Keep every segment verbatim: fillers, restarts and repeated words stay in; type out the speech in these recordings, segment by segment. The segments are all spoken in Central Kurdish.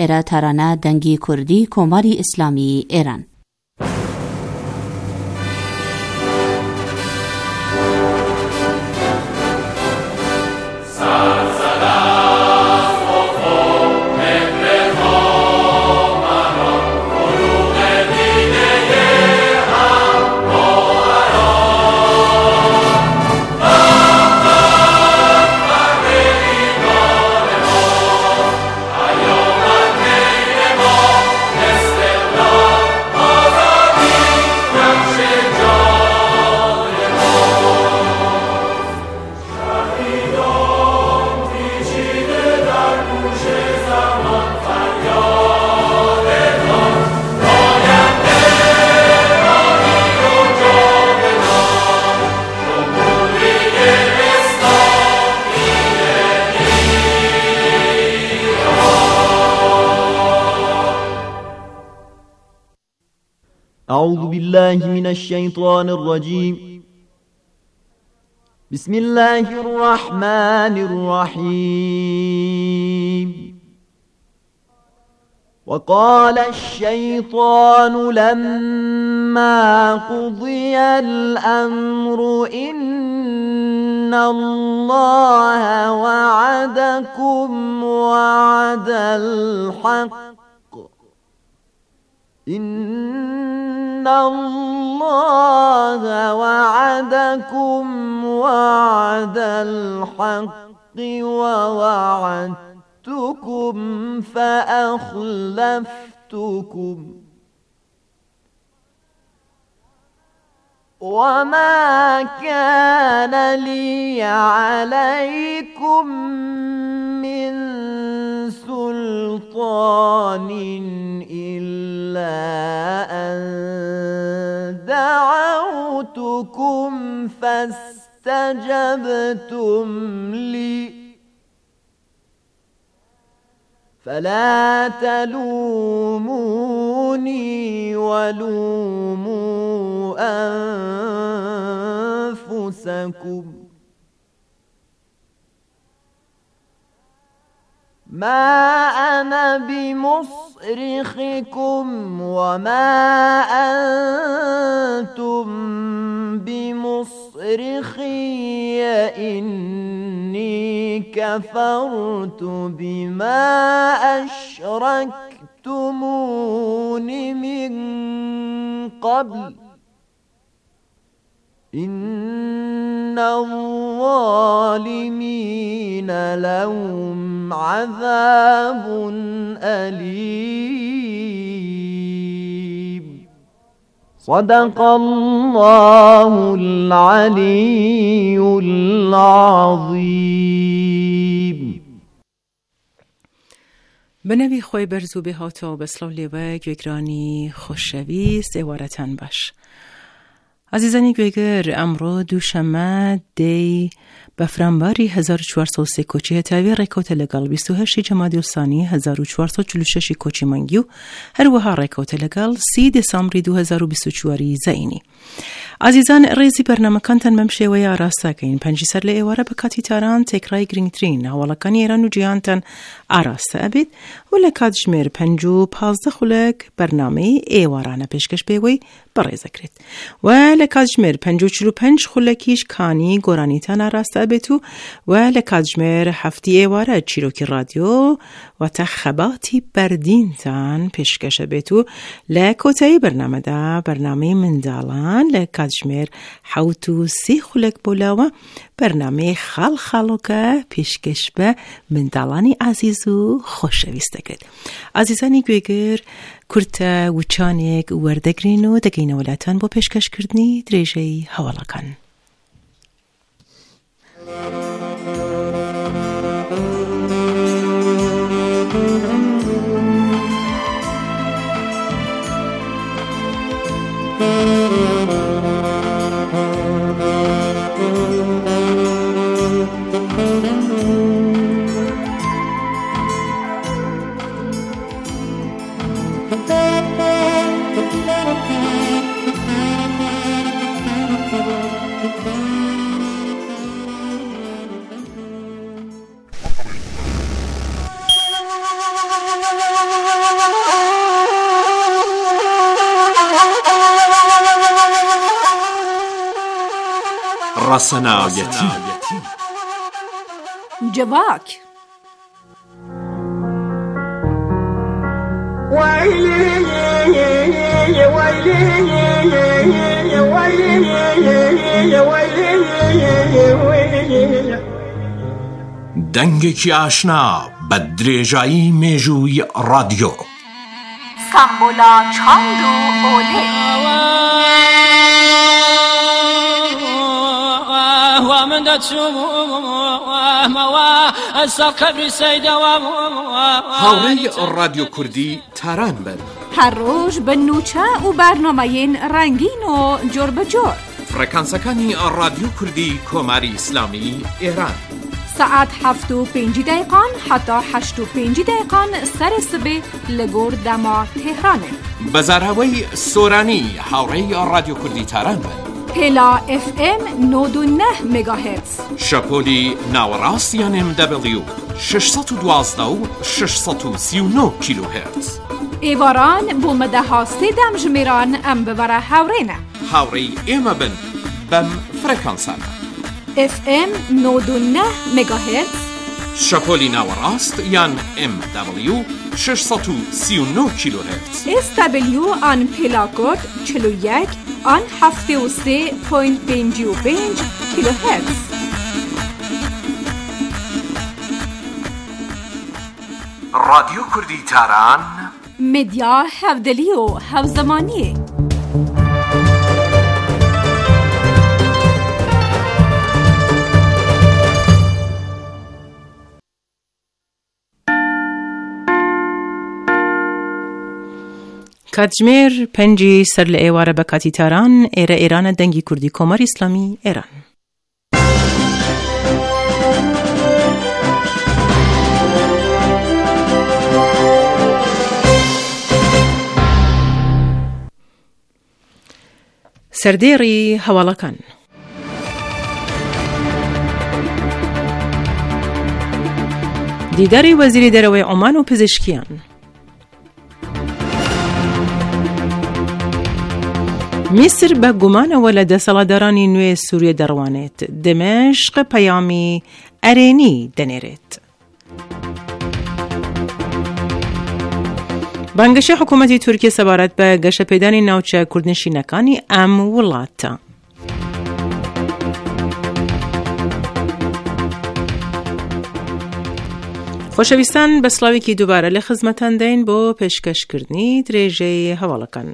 ایره ترانه دنگی کردی کماری اسلامی ایران. أعوذ بالله من الشيطان الرجيم. بسم الله الرحمن الرحيم. وقال الشيطان لما قضي الأمر إن الله وعدكم وعد الحق إن الله وعدكم وعد الحق ووعدتكم فأخلفتكم وما كان لي عليكم من سلطان إلا أن دعوتكم فاستجبتم لي فلا تلوموني ولوموا أنفسكم ما أنا بمصرخكم وما أنتم بمصرخي إني كفرت بما أشركتمون من قبل إن الظالمين لهم عذاب أليم. صدق الله العلي العظيم. بنوی خوی برزو به هاتا و بسلاو لیوه گوگرانی خوشوی سوارتن باش. عزیزانی گویگر امرو دوشنبه دی بفرانباری هزار و چهارصد و سه کوچی تاوی ریکوت لگل بیست و هشت جمادی الثانی هزار و چهارصد و چهل و شش کوچی منگیو هر وها ریکوت لگل سی دسامبر دو هزار و بیست و چهار زینی. عزیزان ریزی برنامه کانتن ممشه و یا راستا کین پنجی سر لیواره بکاتی تاران تکرای گرینگترین حوالکانی ایران و جیانتن آراستا ابید و لکات جمیر پنجو پازده خلق برنامه ایوارانه پیشکش بیوی برای ذکرت و لکات جمیر پنجو چلو پنج خلقیش کانی گورانی تن آراستا ابیتو و لکات جمیر هفتی ایواره چیروکی رادیو و تخباتی بردین تن پیشکش ابیتو لکوتای برنامه دا برنامه مندالان لکات جمیر حوتو سی خلق بولاوه برنامه خال خالوکه پیشکش به مندالانی عزیزو خوشویسته کرد. عزیزانی گویگر کرتا و چانیک وردگرین و دگین ولاتان با پیشکش کردنی دریجه حوالا کن. ڕەسەناویەتی جواک دەنگێکی ئاشنا بە درێژایی مێژووی ڕادیۆ سامبولا چاند و ئۆلێ هاوڕێی ڕادیۆ کوردی تاران بن هەر ڕۆژ بە نوچە و بەرنامەیەن ڕەنگین و جۆر بەجۆر فڕێکانسەکانی ڕادیۆ کوردی کۆماری ئیسلامی ئێران ساعت هەفت و پێنج دقیقان حتا هەشت و پێنج دقیقان سەری سبێ لە گۆر دەما تێهرانێ بەزاراوەی سۆرانی هاوڕێی ڕادیۆ کوردی تاران بن پێلا ئف ئێم نۆد و نە مێگاهێرتز شەپۆلی ناوەڕاست یان ئێم دەبلیو شەشسەد و دوازدە و شەشسەد و سی و نۆ کیلۆهێرتز ئێواران بۆ مەدەها سێدەم ژمێران ئەم ببەرە هاوڕێنە هاوڕێی ئێمە بن بەم فڕێکانسانە ئف ئێم نۆد و نە مێگاهێرتز شەپۆلی ناوەڕاست یان ئێم دەبلیو شەشسەد و سی و نۆ کیلۆهێرتز ئێس دەبلیو ئان پێلاکۆد چل و یەک ئان هەفتێ و سێ پۆینت پێنج و پێنج کیلۆهێرتز ڕادیۆ کوردی تاران مدیا هەودەلی و هەوزەمانیە کاتژمێر پەنجی سەر لە ئێوارە بە کاتی تاران ئێرە ئێرانە دەنگی کوردی کۆماری ئیسلامی ئێران سەردێڕی هەواڵەکان دیداری وەزیری دەرەوەی عۆمان و پزیشکیان میسر بە گومانەوە لە دەسەڵاتدارانی نوێ سووریە دەڕوانێت دمەشق پەیامی ئەرێنی دەنێرێت بانگەشەی حکوومەتی تورکیە سەبارەت بە گەشەپێدانی ناوچە کوردنشینەکانی ئەم وڵاتە خۆشەویستان بە سڵاوێکی دووبارە لە خزمەتان دەین بۆ پێشکەشکردنی درێژەی هەواڵەکان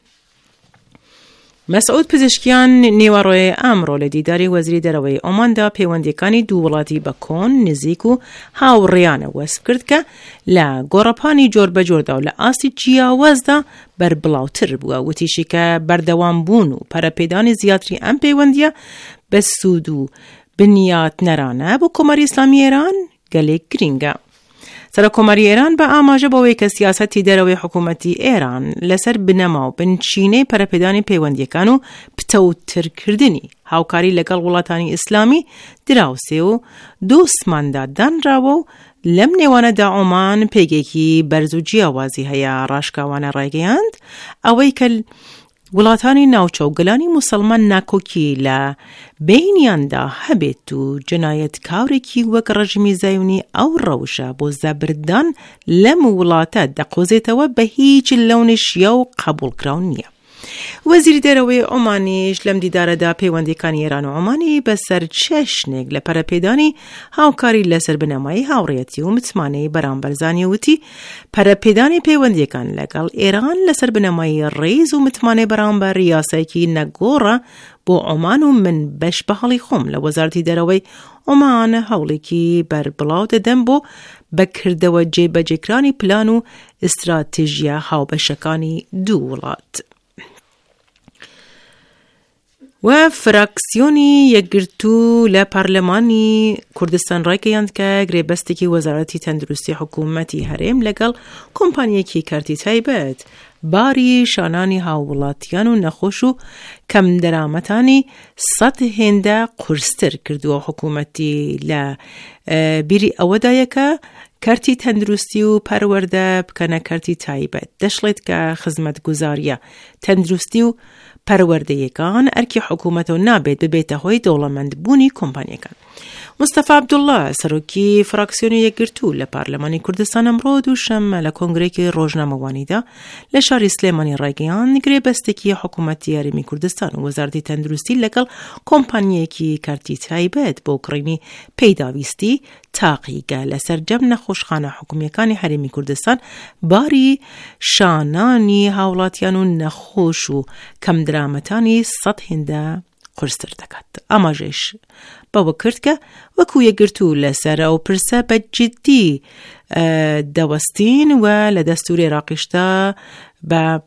مەسعود پزیشکیان نیوەڕۆی ئەمڕۆ لە دیداری وەزیری دەرەوەی ئۆماندا پەیوەندیەکانی دوو وڵاتی بە کۆن نزیک و هاوڕێیانە وەسف کرد کە لە گۆڕەپانی جۆر بەجۆردا و لە ئاستی جیاوازدا بەربڵاوتر بووە وتیشی کە بەردەوام بوون و پەرەپێدانی زیاتری ئەم پەیوەندیە بە سوود و بنیات نەرانە بۆ کۆماری ئیسلامی ئێران گەلێک گرینگە سەرۆکۆماری ئێران بە ئاماژە بەوەی کە سیاسەتی دەرەوەی حکوومەتی ئێران لەسەر بنەما و بنچینەی پەرەپێدانی پەیوەندیەکان و پتەوترکردنی هاوکاری لەگەڵ وڵاتانی ئیسلامی دراوسێ و دۆستماندا دانراوە و لەم نێوانەدا عۆمان پێگێکی بەرز و جیاوازی هەیە ڕاشکاوانە ڕایگەیاند ئەوەی کە وڵاتانی ناوچە و گەلانی موسڵمان ناکۆکی لە بینیاندا هەبێت و جنایەت کاورێکی وەک ڕەژیمی زایونی ئەو ڕەوشە بۆ زەبردان لەم وڵاتە دەقۆزێتەوە بە هیچ لەونشیە و قبولکراو نییە. وەزیری دەرەوەی عۆمانیش لەم دیدارەدا پەیوەندیەکانی ئێران و عۆمانی بەسەر چەشنێک لە پەرەپێدانی هاوکاری لەسەر بنەمای هاوڕێتی و متمانەی بەرامبەرزانی وتی پەرەپێدانی پەیوەندیەکان لەگەڵ ئێران لەسەر بنەمای ڕێز و متمانەی بەرامبەر یاسایەکی نەگۆڕە بۆ عۆمان و من بەش بە هەڵی خۆم لە وەزارەتی دەرەوەی عۆمان هەوڵێکی بەربڵاو دەدەم بۆ بەکردەوە جێبەجێکرانی پلان و ئستراتیژیە هاوبەشەکانی دوو وڵات. و فراکسیۆنی یەکگرتوو لە پارلەمانی کوردستان ڕایگەیاند کە گرێبەستێکی وەزارەتی تەندروستی حکوومەتی هەرێم لەگەڵ کۆمپانیەکی کارتی تایبەت باری شانانی هاووڵاتیان و نەخۆش و کەم دەرامەتانی سەد هێندە قورستر کردووە. حکوومەتی لە بیری ئەوەدایەکە کارتی تندرستی و پرورده بکنه کارتی تایبەت دەشڵێت کە خزمەت گوزاریە تەندروستی و پەروەردەیەکان ئەرکی حکوومەت و نابێت ببێتە هۆی دەوڵەمەندبوونی کۆمپانیەکان. مستەفا عەبدوڵڵا سەرۆکی فراکسیۆنی یەکگرتوو لە پارلەمانی کوردستان ئەمڕۆ دووشەممە لە کۆنگرێکی ڕۆژنامەوانیدا لە شاری سلێمانی ڕایگەیاند گرێبەستێکی حکوومەتی یاریمی کوردستان و وەزارەتی تەندروستی لەگەڵ کۆمپانیەکی کارتی تایبەت بۆ کڕینی پەیداویستی تاقیگە لەسەر جەم نەخۆشخانە حکوومیەکانی هەرێمی کوردستان باری شانانی هاوڵاتیان و نەخۆش و کەمدرامەتانی سەد هێندە قورستر دەکات. ئاماژەش بەوە کرد کە وەکو یەکگرتوو لەسەر ئەو پرسە بە جددی دەوەستین و لە دەستوری عێراقیشدا بە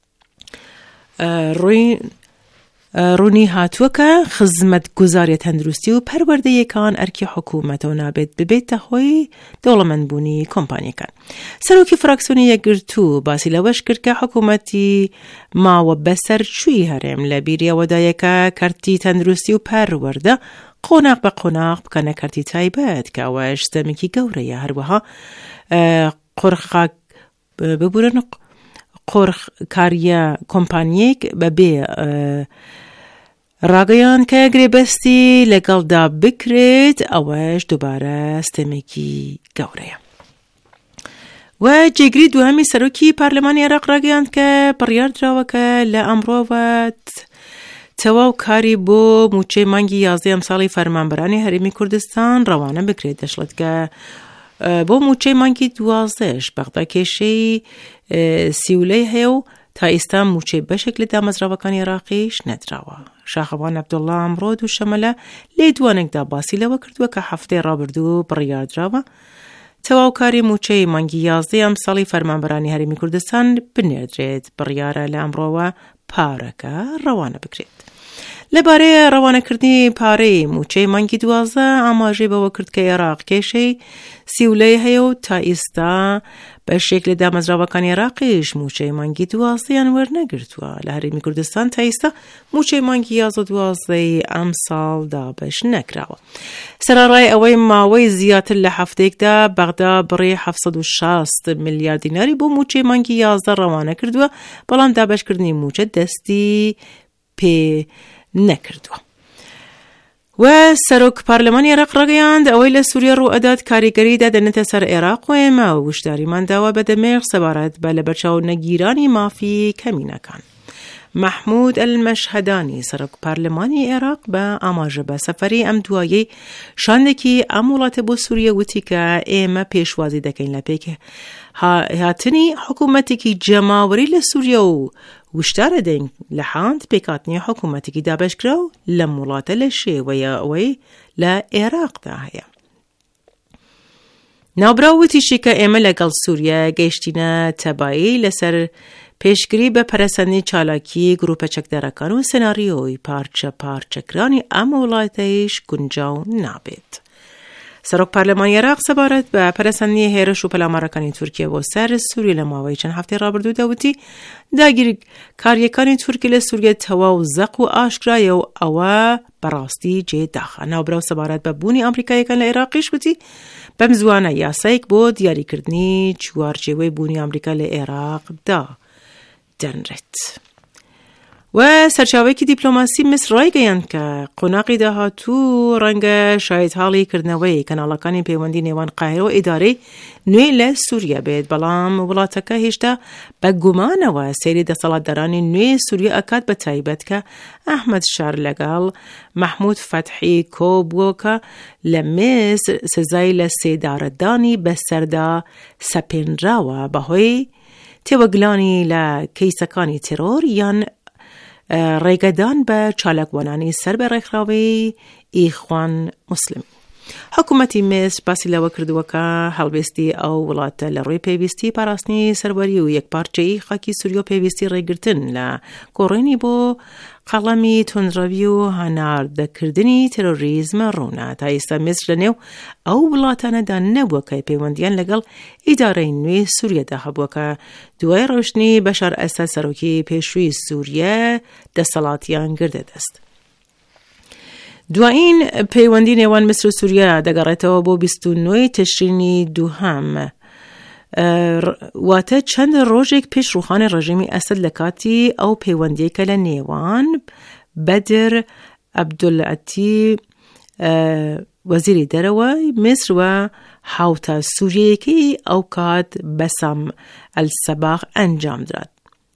ڕووی ڕوونی هاتووە کە خزمەت گوزاریە تەندروستی و پەروەردەیەکان ئەرکی حکوومەتەوە نابێت ببێتە هۆی دەوڵەمەندبوونی کۆمپانیەکان. سەرۆکی فراکسیۆنی یەکگرتوو باسی لەوەش کرد کە حکوومەتی ماوە بەسەر چووی هەرێم لە بیریەوەدایەکە کارتی تەندروستی و پەروەردە قۆناق بە قۆناق بکەنە کارتی تایبەت کە ئەوەش ستەمێکی گەورەیە. هەروەها قۆرخاک ببورن قۆرخکاریە کۆمپانیەک بەبێ ڕاگەیان کە گرێبەستی لەگەڵدا بکرێت ئەوەش دووبارە ستەمێکی گەورەیە. و جێگری دوهەمی سەرۆکی پارلەمانی عێراق ڕاگەیاند کە بڕیاردراوە لە ئەمڕۆوە تەواو کاری بۆ موچەی مانگی یازدە ئەم ساڵی فەرمانبەرانی هەرێمی کوردستان ڕەوانە بکرێت. دەشڵێت کە بۆ موچەی مانگی دوازدەش بەغدا کێشەی سیولەی هەیە و تا ئێستا موچەی بەشێک لە دامەزراوەکانی عێراقیش نەدراوە. شاخەوان عەبدوڵڵا ئەمڕۆ دووشەممە لە لێدوانێکدا باسی لەوە کردووە کە هەفتەی ڕابردوو بڕیاردراوە تەواو کاری موچەی مانگی یازدە ئەم ساڵی فەرمانبەرانی هەرێمی کوردستان بنێردرێت. بڕیارە لە ئەمڕۆوە پارەکە ڕەوانە بکرێت. لەبارەیە ڕەوانەکردنی پارەی موچەی مانگی دوازدە ئاماژەی بەوە کرد کە عێراق کێشەی سیولەی هەیە و تا ئێستا بەشێک لە دامەزراوەکانی عێراقیش موچەی مانگی دوازدەیان وەرنەگرتووە. لە هەرێمی کوردستان تا ئێستا موچەی مانگی یازدە دوازدەی ئەم ساڵ دابەش نەکراوە. سەرەڕای ئەوەی ماوەی زیاتر لە هەفتەیەکدا بەغدا بڕێ هەفسەد و شەست میلیارد دیناری بۆ موچەی مانگی یازدە ڕەوانە کردووە بەڵام دابەشکردنی موچە دەستی پێ نەکردووە. و سەرۆک پارلەمانی عێراق ڕاگەیاند ئەوەی لە سووریا ڕوو ئەدات کاریگەری دادەنێتە سەر عێراق و ئێمە وشداریمان داوە بە دەمێغ سەبارەت بە لە بەرچاو نەگیرانی مافی کەمینەکان. محمود المەشهەدانی سەرۆک پارلەمانی عێراق بە ئاماژە بە سەفەری ئەم دوایەی شاندێکی ئەم وڵاتە بۆ سووریا وتی کە ئێمە پێشوازی دەکەین لە پێک هاتنی حکوومەتێکی جەماوەری لە سووریا و وشدارە دەین لە حاند پێکاتنی حکوومەتێکی دابەشکرا و لەم وڵاتە لە شێوەیە ئەوەی لە عێراقدا هەیە. ناوبراوتیشی کە ئێمە لەگەڵ سووریا گەیشتینە تەبایی لەسەر پێشگیری بە پەرەسەندنی چالاکی گروپە چەکدارەکان و سناریۆی پارچە پارچەکرانی ئەم وڵاتەیش گونجاو نابێت. سەرۆک پارلەمانی عێراق سەبارەت بە پەرەسەندنی هێرش و پەلامارەکانی تورکیا بۆ سەر سووریا لە ماوەی چەند هەفتەی ڕابردوو دەوتی داگیرکاریەکانی تورکیا لە سووریا تەواو زەق و ئاشکرایە و ئەوە بەڕاستی جێداخە. ناوبراو سەبارەت بە بوونی ئەمریکایەکان لە عێراقیش وتی بەم زوانە یاسایەک بۆ دیاریکردنی چوارچێوەی بوونی ئەمریکا لە عێراقدا دەنرێت. و سەرچاوەیەکی دیپلۆماسی مصر ڕایگەیاند کە قۆناقی داهاتوو ڕەنگە شاید حاڵی کردنەوەی کەناڵەکانی پەیوەندی نێوان قاهیرە و ئیدارەی نوێ لە سووریا بێت بەڵام وڵاتەکە هێشتا بە گومانەوە سەیری دەسەڵاتدارانی نوێ سووریا ئەکات بە تایبەت کە ئەحمەد شار لەگەڵ محمود فەتحی کۆبووە لە مصر سزای لە سێدارەدانی بەسەردا سەپێنراوە بەهۆی تێوەگلانی لە کەیسەکانی تێرۆر یان ڕێگەدان بە چالاکوانانی سەر بە ڕێکخراوی ئیخوان موسلیم. حکوومەتی مصر باسی لەوە کردووە کە هەڵوێستی ئەو وڵاتە لە ڕووی پێویستی پاراستنی سەروەری و یەکپارچەیی خاکی سووریا و پێویستی ڕێگرتن لە گۆڕینی بۆ قەڵەمی تونڕەوی و هەناردەکردنی تێرۆریزمە ڕوونا. تا ئێستا مصر لەنێو ئەو وڵاتانەدا نەبووە کە پەیوەندیان لەگەڵ ئیدارەی نوێ سووریادا هەبووە کە دوای ڕۆشتنی بەشار ئەسەد سەرۆکی پێشووی سووریا دەسەڵاتیان گردە دەست. دوایین پیوندی نێوان مصر و سووریا دەگەڕێتەوە بۆ بیست و نۆی تشرینی دووهەم، واتە چەند ڕۆژێک پێش ڕوخانی ڕژیمی ئەسەد لە کاتی ئەو پەیوەندیەکە لە نێوان بەدر عەبدولعەتی وەزیری دەرەوەی میسر و هاوتە سووریەکەی ئەو کات بەسام ئەلسەباغ ئەنجام درات.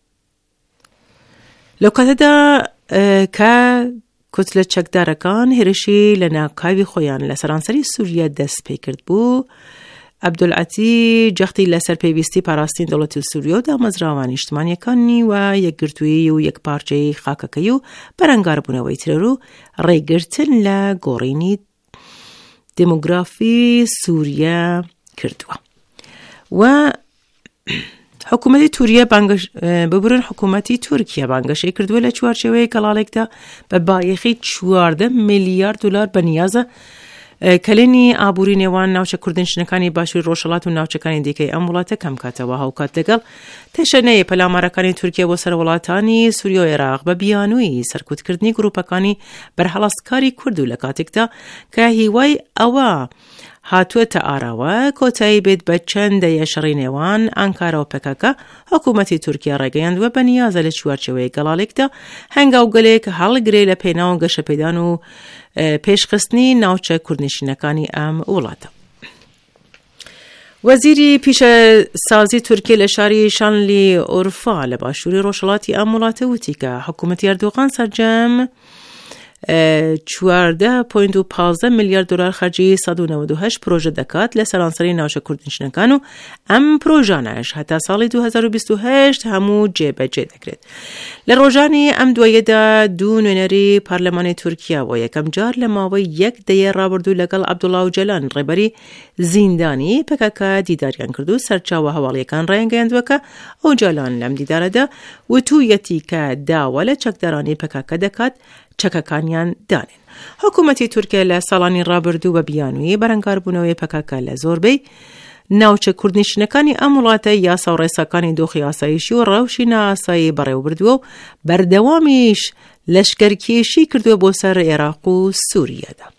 لەو کاتەدا کە کتلە چەکدارەکان هێرشی لە ناوکاوی خۆیان لە سەرانسەری سووریا دەست پێ کرد بوو، عەبدولعەتی جەختی لەسەر پێویستی پاراستنی دەوڵەتی سووریا و دامەزراوانی نیشتمانیەکانی و یەکگرتووی و یەکپارچەی خاکەکەی و بەرەنگاربوونەوەی ترۆر و ڕێگرتن لە گۆڕینی دموگرافی سووریا کردووە. و حکوومەتی تورکیا بانگەش ببرن حکوومەتی تورکیا بانگەشەی کردووە لە چوارچێوەیە کەڵاڵێکدا بە بایەخی چواردە میلیارد دلار بەنیازە کەلێنی ئابووری نێوان ناوچە کوردنشینەکانی باشووری ڕۆژهەڵات و ناوچەکانی دیکەی ئەم وڵاتە کەم کاتەوە هاوکات لەگەڵ تێشەنەیە پەلامارەکانی تورکیا بۆ سەر وڵاتانی سووریا و عێراق بە بیانووی سەرکوتکردنی گروپەکانی بەرهەڵاستکاری کورد و لە کاتێکدا کە هیوای ئەوە هاتووەتە ئاراوە کۆتایی بێت بە چەندە یەشەڕی نێوان ئەنکارە و پەکەکە، حکوومەتی تورکیا ڕێگەیاندووە بە نیازە لە چوارچێوەیە گەڵاڵێکدا هەنگاوگەلێک هەڵگرێ لە پێناو گەشەپێدان و پێشخستنی ناوچە کوردنشینەکانی ئەم وڵاتە. وەزیری پیشە سازی تورکیا لە شاری شانلی ئۆرفا لە باشووری ڕۆژهەڵاتی ئەم وڵاتە وتی کە حکوومەتی ئەردۆغان سەرجەم چواردە پۆینت و پانزدە میلیارد دلار خەرجی سەد و نەوەت و هەشت پرۆژە دەکات لە سەرانسەری ناوچە کوردنشینەکان و ئەم پرۆژانەش هەتا ساڵی دوو هەزار و بیست و هەشت هەموو جێبەجێ دەکرێت. لە ڕۆژانی ئەم دوایەدا دوو نوێنەری پارلەمانی تورکیا بۆ یەکەم جار لە ماوەی یەک دەیە ڕابردوو لەگەڵ عەبدوڵڵا ئۆجەلان ڕێبەری زیندانی پەکەکە دیداریان کرد و سەرچاوە هەواڵیەکان ڕایانگەیاندووە کە ئۆجەلان لەم دیدارەدا وتوویەتی کە داوا لە چەکدارانی پەکەکە دەکات چەکەکانیان دانێن. حکوومەتی تورکیا لە ساڵانی ڕابردوو بە بیانووی بەرەنگاربوونەوەی پەکەکە لە زۆربەی ناوچە کوردنشینەکانی ئەم وڵاتە یاسا و ڕێساکانی دۆخی ئاسایشی و ڕەوشی نائاسایی بەڕێوەبردووە و بەردەوامیش لەشکەرکێشی کردووە بۆ سەر عێراق و سووریادا.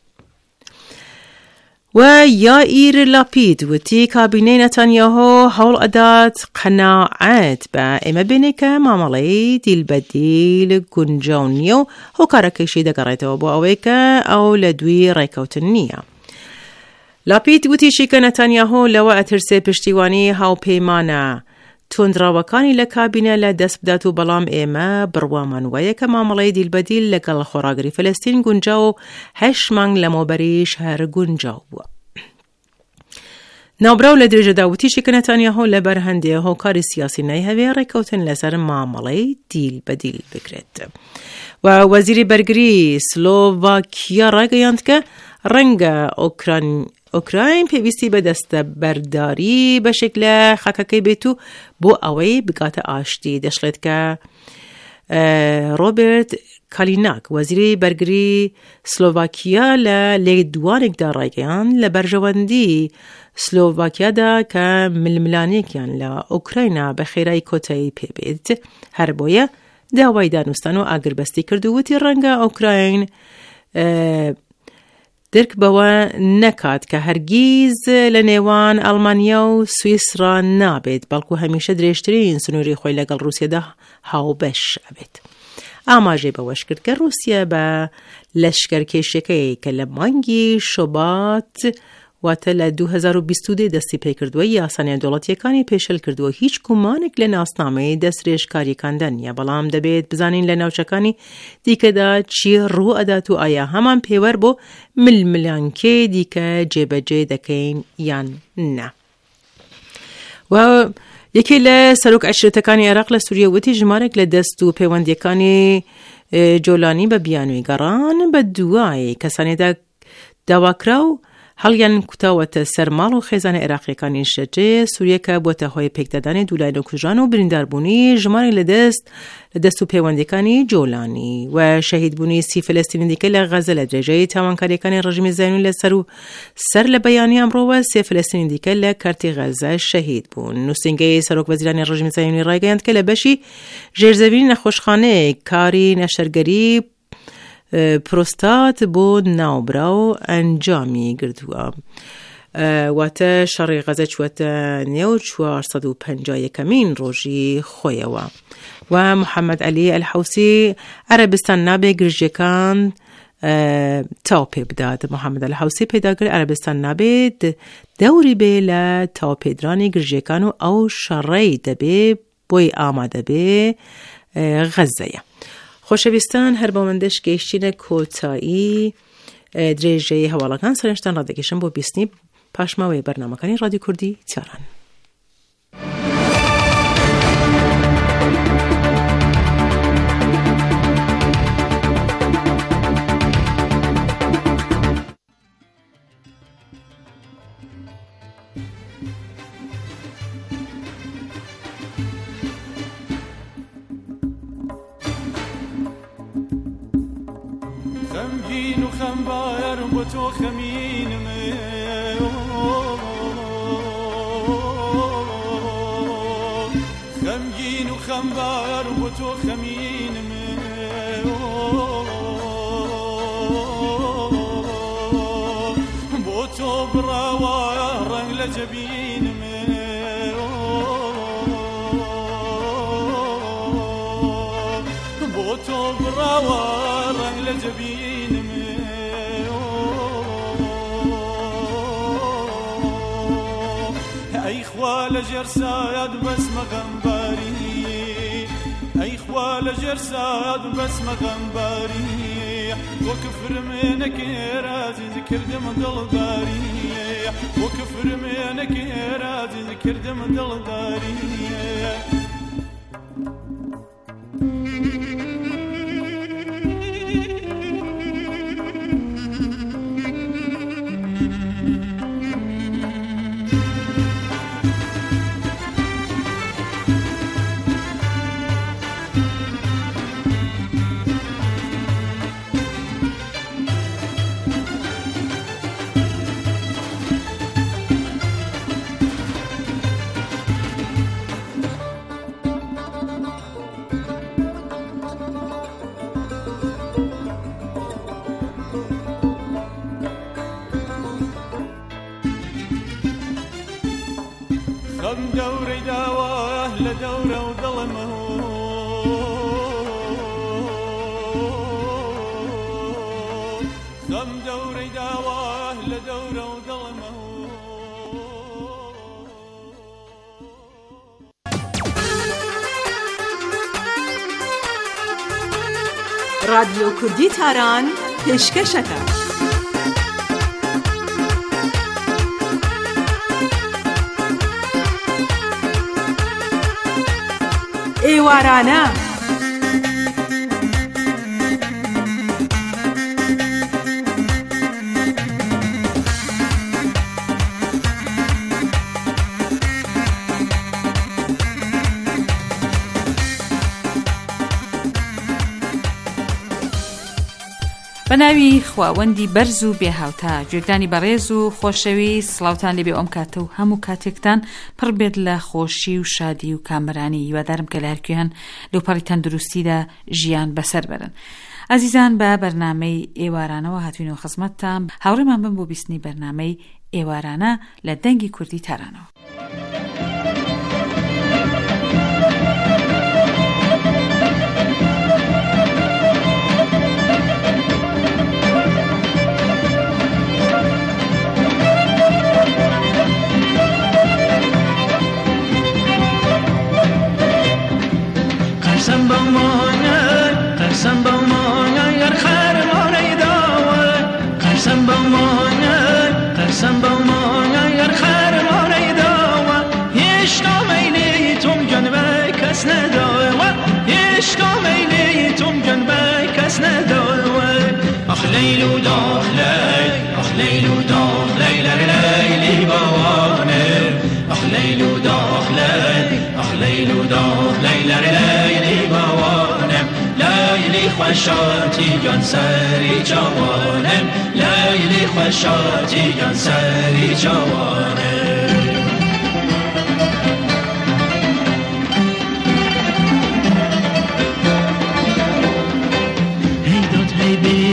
و یائیر لاپید وتی کابینەی نەتانیاهۆ هەوڵ ئەدات قەناعەت بە ئێمە بێنێ کە مامەڵەی دیلبەدیل گونجاو نییە و هۆکارەکەیشی دەگەڕێتەوە بۆ ئەوەی کە ئەو لە دوی ڕێکەوتن نییە. لاپید وتیشی کە نەتانیاهۆ لەوە ئەترسێ پشتیوانی هاوپەیمانە تۆندراوەکانی لە کابینە لە دەست بدات و بەڵام ئێمە بڕوامان وایە کە مامەڵەی دیلبەدیل لەگەڵ خۆراگری فەلەستین گونجاو و هەشت مانگ لەمەوبەریش هەر گونجاو بووە. ناوبراو لە درێژەدا وتیشی کە نەتانیاهۆ لەبەر هەندێک هۆکاری سیاسی نایهەوێ ڕێکەوتن لەسەر مامەڵەی دیلبەدیل بکرێت. و وەزیری بەرگری سلۆڤاکیا ڕاگەیاند کە ڕەنگە ئۆکران ئۆکراین پێویستی بە دەستە بەرداری بەشێک لە خاکەکەی بێت و بۆ ئەوەی بگاتە ئاشتی. دەشڵێت کە ڕۆبرت کالیناک وەزیری بەرگری سلۆڤاکیا لە لێدوانێکدا ڕایگەیاند لە بەرژەوەندی سلۆڤاکیادا کە ململانێکیان لە ئۆکراینە بە خێرایی کۆتایی پێبێت، هەر بۆیە داوای دانوستان و ئاگربەستی کرد و وتی ڕەنگە ئۆکراین درک بەوە نەکات کە هەرگیز لە نێوان ئەڵمانیا و سویسرا نابێت، بەڵکو هەمیشە درێژترین سنووری خۆی لەگەڵ رووسیادا هاوبەش ئەبێت. ئاماژەی بەوەش کرد کە رووسیا بە لەشکەرکێشیەکەی کە لە مانگی شۆبات واتە لە دوو هەزار و بیست و دە دەستی پێکردووە یاسانیان دەوڵەتیەکانی پێشەل کردووە هیچ گومانێک لە ناسنامەی دەسترێژکاریەکاندا نییە، بەڵام دەبێت بزانین لە ناوچەکانی دیکەدا چی ڕوو ئەدات و ئایا هەمان پێوەر بۆ ململانکێ دیکە جێبەجێ دەکەین یان نا. و یەکێ لە سەرۆک عەشیرەتەکانی عێراق لە سووریا وتی ژمارێک لە دەست و پەیوەندیەکانی جۆلانی بە بیانووی گەڕان بە دوای کەسانێدا داواکرا و هەڵیان کوتاوەتە سەر ماڵ و خێزانە عێراقیەکانی شەجێ سووریەکە بۆتە هۆی پێکدادانی دوولایەن و کوژان و برینداربوونی ژمارێک لە دەست لە دەست و پەیوەندیەکانی جۆلانی و شەهیدبوونی سی فلەستینی دیکە لە غەزە لە درێژەی تاوانکاریەکانی ڕژیمی زایۆنی لەسەر و سەر لە بەیانی ئەمڕۆوە سێ فلەستینی دیکە لە کارتی غەزە شەهید بوون. نووسینگەی سەرۆک وەزیرانی ڕژیمی زایۆنی ڕایگەیاند کە لە بەشی ژێرزەوینی نەخۆشخانەیەک کاری نەشەرگەری پروستات بۆ ناوبرا و ئەنجامی گرتووە. واتە شەڕی غەزە چوەتە نێو چوارسەد و پەنجا یەکەمین ڕۆژی خۆیەوە و محەممەد عەلی ئەلحەوسی عەرەبستان نابێ گرژیەکان تاو پێ بدات. محەممەد ئەلحەوسی پەیداگر عەرەبستان نابێت دەوری بێ لە تاوپێدرانی گرژیەکان و ئەو شەڕەی دەبێ بۆی ئامادە بێ غەزەیە. خۆشەویستان، هەر بەوەندەش گەیشتینە کۆتایی درێژەی هەواڵەکان. سەرنجتان ڕادەکێشم بۆ بیستنی پاشماوەی بەرنامەکانی ڕادیۆ کوردی تاران. خمگین و خمبار با تو خمینمه، خمگین و خمبار با تو خمینمه، با تو براوا رنگ لجبینمه، با تو براوا رنگ لجبینمه. خوال جرساد بس مغنباري، أي خوال جرساد بس مغنباري، وكفر منك رازي ذكر دم دلداري، وكفر منك رازي ذكر دم دلداري. خم دوري داواه لدورة وظلمه، خم دوري داواه لدورة وظلمه. رادیو کوردی تاران پێشکەشەکە. ئێوارانە بەناوی خواوەندی بەرز و بێهاوتا، گوێگرانی بەڕێز و خۆشەویست، سڵاوتان لێبێ ئەم کاتە و هەموو کاتێکتان پڕ بێت لە خۆشی و شادی و کامرانی. هیوادارم کە لە هەرکوێیان لەوپەڕی تەندروستیدا ژیان بەسەر بەرن. ئازیزان، بە بەرنامەی ئێوارانەوە هاتوینەوە خزمەتتان. هاوڕێمان بن بۆ بیستنی بەرنامەی ئێوارانە لە دەنگی کوردی تارانەوە. قسم بمانه قسم بمانه یر خیر ماری داوه، قسم بمانه قسم بمانه یر خیر ماری داوه، عشق میلی تم جن به کس نداوه، عشق میلی تم جن به کس نداوه. آخ لیلو داخ لیل، آخ لیلو داخ لیل لیلی بوانه، آخ لیلو داخ لیل، آخ لیلو داخ لیل لیلی بوانه. لیلی خوشاتی جان سری جوانم، لیلی خوشاتی جان سری جوانم. هی داد هی بی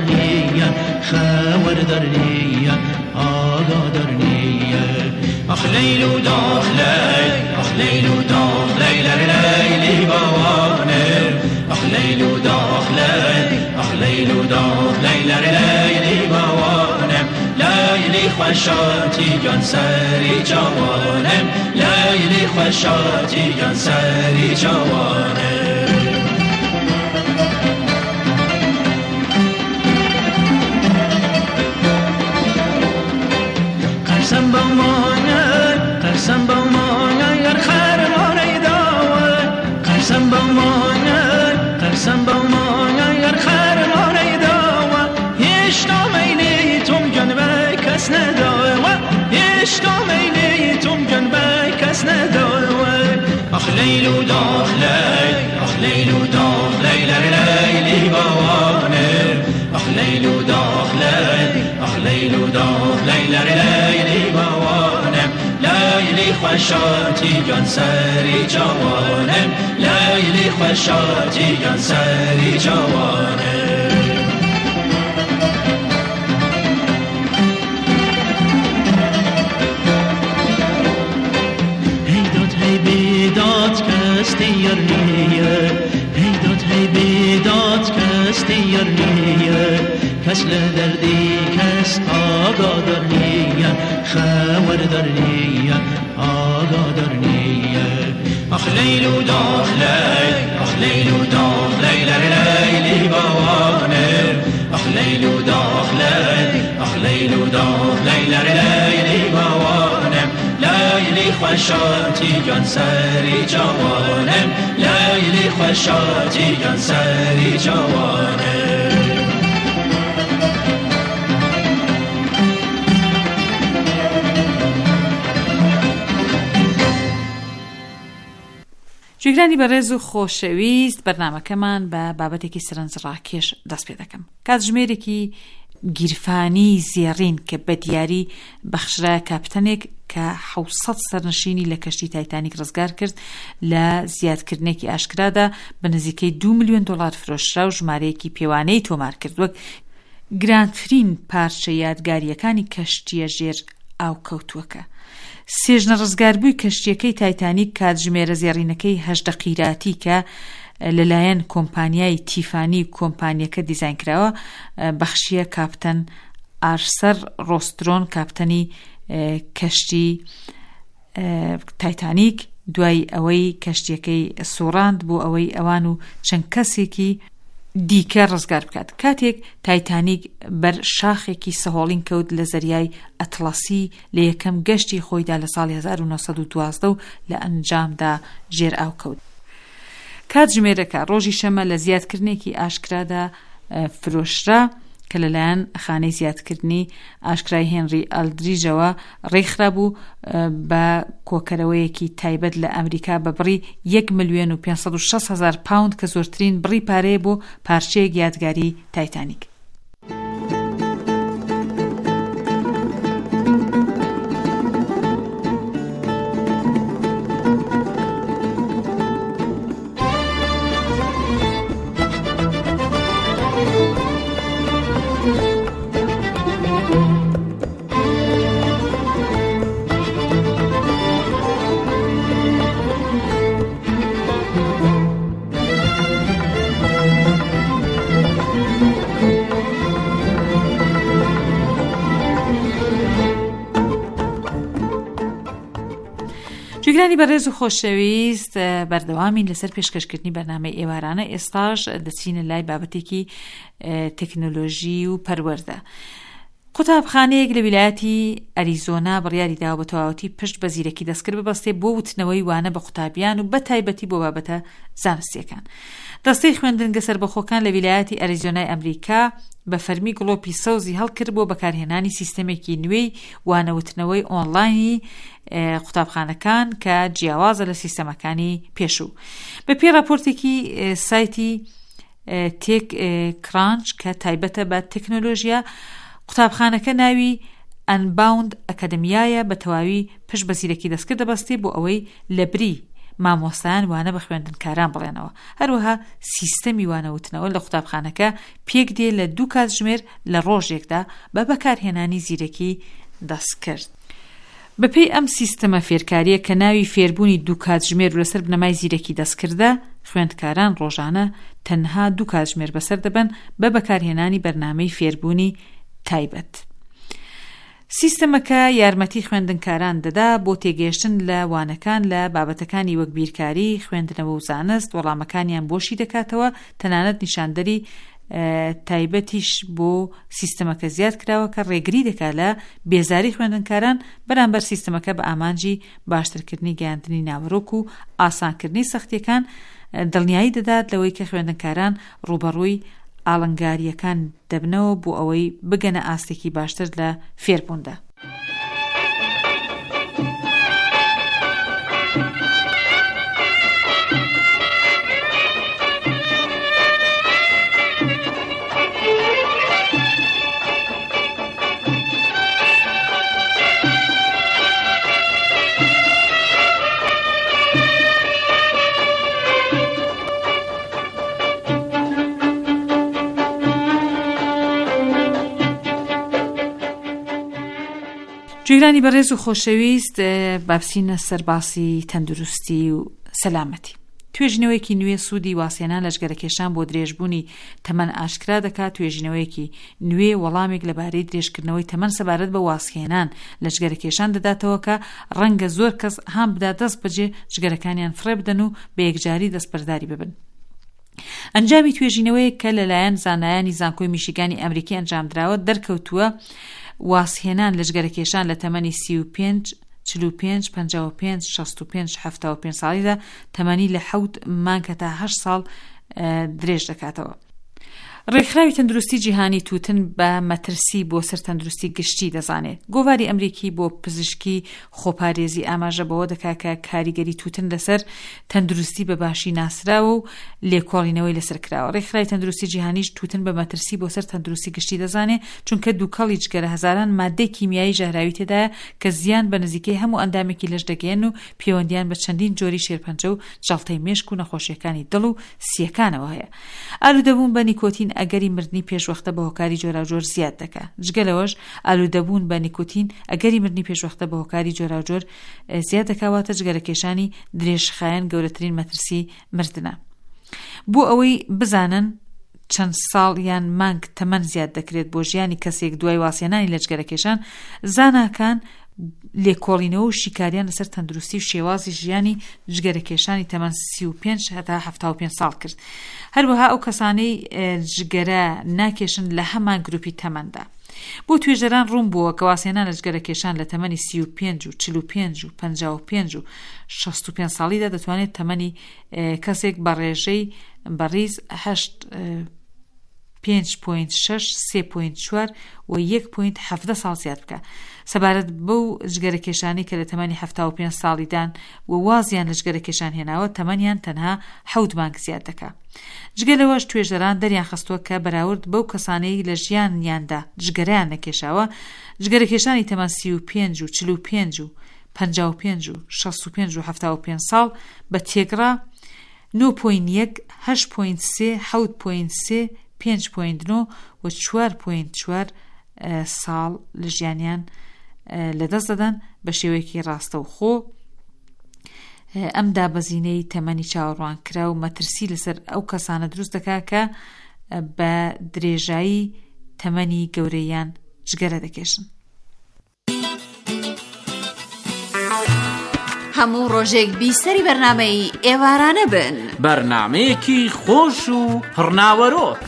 نیە خەوەردەر نیە ئاگادار نیە ئەخ لەیل و داخلەی ئەخ لەیل و داخلەی لەر لەیلی باوانم ئەخ لەیل و داخلەی ئەخ لەیل و داخلەی لەر لەیلی باوانم لەیلی خۆشاتی گیان سەری جوانم لەیلی خۆشاتی گیان سەری جوانم قەسەم بەمانە قەسەم بەمانە یار خەرمانەی داوە قەسەم بەمانە قەسەم بەمانە یار خەرمانەی داوە هێشتا مەیلی تۆم گیان بە کەس نەداوە هێشتا مەیلی تۆم گیان بە کەس نەداوە ئەخ لەیل و داخلەی ئەخ لەیل و داخلەی لەر لەیلی باوانم ئەخ لەیل و داخلەی ئەخ لەیل و داخلەی لەر لەیلی باوانم لەیلی خۆشاتی گیان سەری جوانم لەیلی خۆشاتی گیان سەری جوانم بیداد کس دیار نیه هیداد هی بیداد کس دیار نیه کس لدردی کس آگادار نیه خبردار نیه آگادار نیه آخ لیل و داخلی آخ لیل و داخلی لر لیلی باوانم آخ لیل و داخلی آخ لیل و داخلی لر لیلی باوانم لیلی خوشاتی گیان سری جوانم لیلی خوشاتی گیان سری جوانم جوگرانی بەڕێز و خۆشەویست بەرنامەکەمان بە بابەتێکی سەرنجڕاکێش دەست پێ دەکەم. کاتژمێرێکی گیرفانی زێڕین کە بە دیاری بەخشرا کاپتەنێک کە حوسەد سەرنشینی لە کەشتی تایتانیک ڕزگار کرد لە زیادکردنێکی ئاشکرادا بە نزیکەی دو ملیۆن دۆڵار فرۆشرا و ژمارەیەکی پێوانەی تۆمار کرد وەک گرانترین پارچە یادگاریەکانی کەشتیە ژێر ئاو کەوتووەکە. سێژنە ڕزگاربووی کەشتیەکەی تایتانیک کاتژمێرە زێڕینەکەی هەژدە قیراتی کە لەلایەن کۆمپانیای تیفانی کۆمپانیەکە دیزاینکراوە بەخشیە کاپتەن ئارسەر ڕۆسترۆن کاپتەنی کەشتی تایتانیک دوای ئەوەی کەشتیەکەی سوڕاند بۆ ئەوەی ئەوان و چەند کەسێکی دیکە ڕزگار بکات. کاتێک تایتانیک بەر شاخێکی سەهۆڵین کەوت لە زەریای ئەتڵەسی لە یەکەم گەشتی خۆیدا لە ساڵی هەزار و نۆسەد و دوازدە و لە ئەنجامدا ژێر ئاو کەوت. کاتژمێرەکە ڕۆژی شەمە لە زیادکردنێکی ئاشکرادا فرۆشرا کە لەلایەن خانەی زیادکردنی ئاشکرای هێنری ئەلدریجەوە ڕێکخرا بوو بە کۆکەرەوەیەکی تایبەت لە ئەمریکا بە بڕی یەک ملیۆن و پێنج سەد و شەش هەزار پاوند کە زۆرترین بڕی پارەیە بۆ پارچەیەک یادگاری تایتانیک. جوگرانی بەڕێز و خۆشەویست بەردەوامین لەسەر پێشکەشکردنی بەرنامەی ئێوارانە. ئێستاش دەچینە لای بابەتێکی تەکنۆلۆژی و پەروەردە. قوتابخانەیەک لە ویلایەتی ئەریزۆنا بڕیاری داوە بە تەواوەتی پشت بە زیرەکی دەستکرد ببەستێ بۆ وتنەوەی وانە بە قوتابیان و بە تایبەتی بۆ بابەتە زانستیەکان. دەستەی خوێندنگە سەربەخۆکان لە ویلایەتی ئەریزۆنای ئەمریکا بە فەرمی گڵۆپی سەوزی هەڵکرد بۆ بەکارهێنانی سیستەمێکی نوێی وانەوتنەوەی ئۆنلاینی قوتابخانەکان کە جیاوازە لە سیستەمەکانی پێشوو. بە پێی راپۆرتێکی سایتی تێک کرانچ کە تایبەتە بە تەکنۆلۆژیا، قوتابخانەکە ناوی ئەنباوند ئەکادمیایە بە تەواوی پشت بە زیرەکی دەستکرد دەبەستێ بۆ ئەوەی لە بری مامۆستایان وانە بە خوێندنکاران بڵێنەوە. هەروەها سیستەمی وانەوتنەوە لە قوتابخانەکە پێک دێ لە دوو کاتژمێر لە ڕۆژێکدا بە بەکارهێنانی زیرەکی دەست کرد. بەپێی ئەم سیستەمە فێرکاریە کە ناوی فێربوونی دوو کاتژمێر و لەسەر بنەمای زیرەکی دەستکردە، خوێندکاران ڕۆژانە تەنها دوو کاتژمێر بەسەر دەبن بە بەکارهێنانی بەرنامەی فێربوونی تایبەت. سیستەمەکە یارمەتی خوێندنکاران دەدا بۆ تێگەیشتن لە وانەکان لە بابەتەکانی وەک بیرکاری، خوێندنەوە و زانست، وەڵامەکانیان بۆشی دەکاتەوە. تەنانەت نیشاندەری تایبەتیش بۆ سیستەمەکە زیاد کراوە کە ڕێگری دەکات لە بێزاری خوێندنکاران بەرامبەر سیستەمەکە بە ئامانجی باشترکردنی گەیاندنی ناوەڕۆک و ئاسانکردنی سەختیەکان دڵنیایی دەدات لەوەی کە خوێندنکاران ڕوبەڕووی ئاڵنگاریەکان دەبنەوە بۆ ئەوەی بگەنە ئاستێکی باشتر لە فێربووندا. گوێگرانی بەڕێز و خۆشەویست، بابسینە سەرباسی تەندروستی و سەلامەتی. توێژینەوەیەکی نوێ سوودی واسیێنان لە ژگەرەکێشان بۆ درێژبوونی تەمەن ئاشکرا دەکات. توێژینەوەیەکی نوێ وەڵامێک لەبارەی درێژکردنەوەی تەمەن سەبارەت بە واسیێنان لە ژگەرەکێشان دەداتەوە کە ڕەنگە زۆر کەس هەم بدا دەست بەجێ ژگەرەکانیان فڕێ بدەن و بە یەکجاری دەستبەرداری ببن. ئەنجامی توێژینەوەیە کە لەلایەن زانایانی زانکۆی میشیگانی ئەمریکی ئەنجامدراوە دەرکەوتووە واسهێنان لە ژگەرەکێشان لە تەمەنی سی و پێنج، چل و پێنج، پەنجا و پێنج، شەست و پێنج، هەفتا و پێنج ساڵیدا تەمەنی لە حەوت مانگە تا هەشت ساڵ درێژ دەکاتەوە. ڕێکخراوی تەندروستی جیهانی توتن بە مەترسی بۆ سەر تەندروستی گشتی دەزانێت. گۆڤاری ئەمریکی بۆ پزیشکی خۆپارێزی ئاماژە بەوە دەکات کە کاریگەری توتن لەسەر تەندروستی بەباشی ناسراوە و لێکۆڵینەوەی لەسەر کراوە. ڕێکخراوی تەندروستی جیهانیش توتن بە مەترسی بۆ سەر تەندروستی گشتی دەزانێت، چونکە دووکەڵی جگەرە هەزاران مادەی کیمیایی ژەهراوی تێدایە کە زیان بە نزیکەی هەموو ئەندامێکی لەش دەگەێن و پەیوەندیان بە چەندین جۆری شێرپەنجە و جەڵتەی مێشک و نەخۆشیەکانی دڵ و سیەکانەوە هەیە. ئالوودەبوون بە نیکۆتین ئەگەری مردنی پێشوەختە بە هۆکاری جۆراوجۆر زیاد دەکات. جگەلەوەش ئالوودەبوون بە نیکۆتین ئەگەری مردنی پێشوەختە بە هۆکاری جۆراوجۆر زیاد دەکاتە جگەرەکێشانی درێژخایەن گەورەترین مەترسی مردنە. بۆ ئەوەی بزانن چەند ساڵ یان مانگ تەمەن زیاد دەکرێت بۆ ژیانی کەسێک دوای واسیێنانی لە جگەرەکێشان، زاناکان لێکۆڵینەوە و شیکاریان لەسەر تەندروستی و شێوازی ژیانی جگەرەکێشانی تەمەن سی و پێنج هەتا هەفتا و پێنج ساڵ کرد. هەروەها ئەو کەسانەی جگەرە ناکێشن لە هەمان گروپی تەمەندا. بۆ توێژەران ڕوون بووە کە واسیێنان لە جگەرەکێشان لە تەمەنی سی و پێنج و چل و پێنج و پەنجا و پێنج و شەست و پێنج ساڵیدا دەتوانێت تەمەنی کەسێک بە ڕێژەی بەڕیز هەشت پێنج پۆینت شەش، سێ پۆینت چوار و یەک پۆینت هەفدە ساڵ زیاد بکە سەبارەت بەو جگەرەکێشانی کە لە تەمەنی هەفتا و پێنج ساڵیدان و وازیان لە جگەرەکێشان هێناوە تەمەنیان تەنها حەوت مانگ زیاد دەکات. جگەلەوەش توێژەران دەریان خستووە کە بەراورد بەو کەسانەی لە ژیانیاندا جگەرەیان نەکێشاوە، جگەرەکێشانی تەمەن سی و پێنج و چل و پێنج و پەنجا و پێنج و شەست و پێنج و هەفتا و پێنج ساڵ بە تێگڕا نۆ پۆینت یەک، هەشت پۆینت سێ، حەوت پۆینت سێ، پێنج پۆینت نۆ و چوار پۆینت چوار ساڵ لە ژیانیان لەدەست دەدەن بە شێوەیەکی ڕاستە و خۆ. ئەم دابەزینەی تەمەنی چاوەڕوان کرا و مەترسی لەسەر ئەو کەسانە دروست دەکات کە بە درێژایی تەمەنی گەورەیان جگەرە دەکێشن. هەموو ڕۆژێک بیسەری بەرنامەی ئێوارانە بن، بەرنامەیەکی خۆش و پڕناوەرۆک.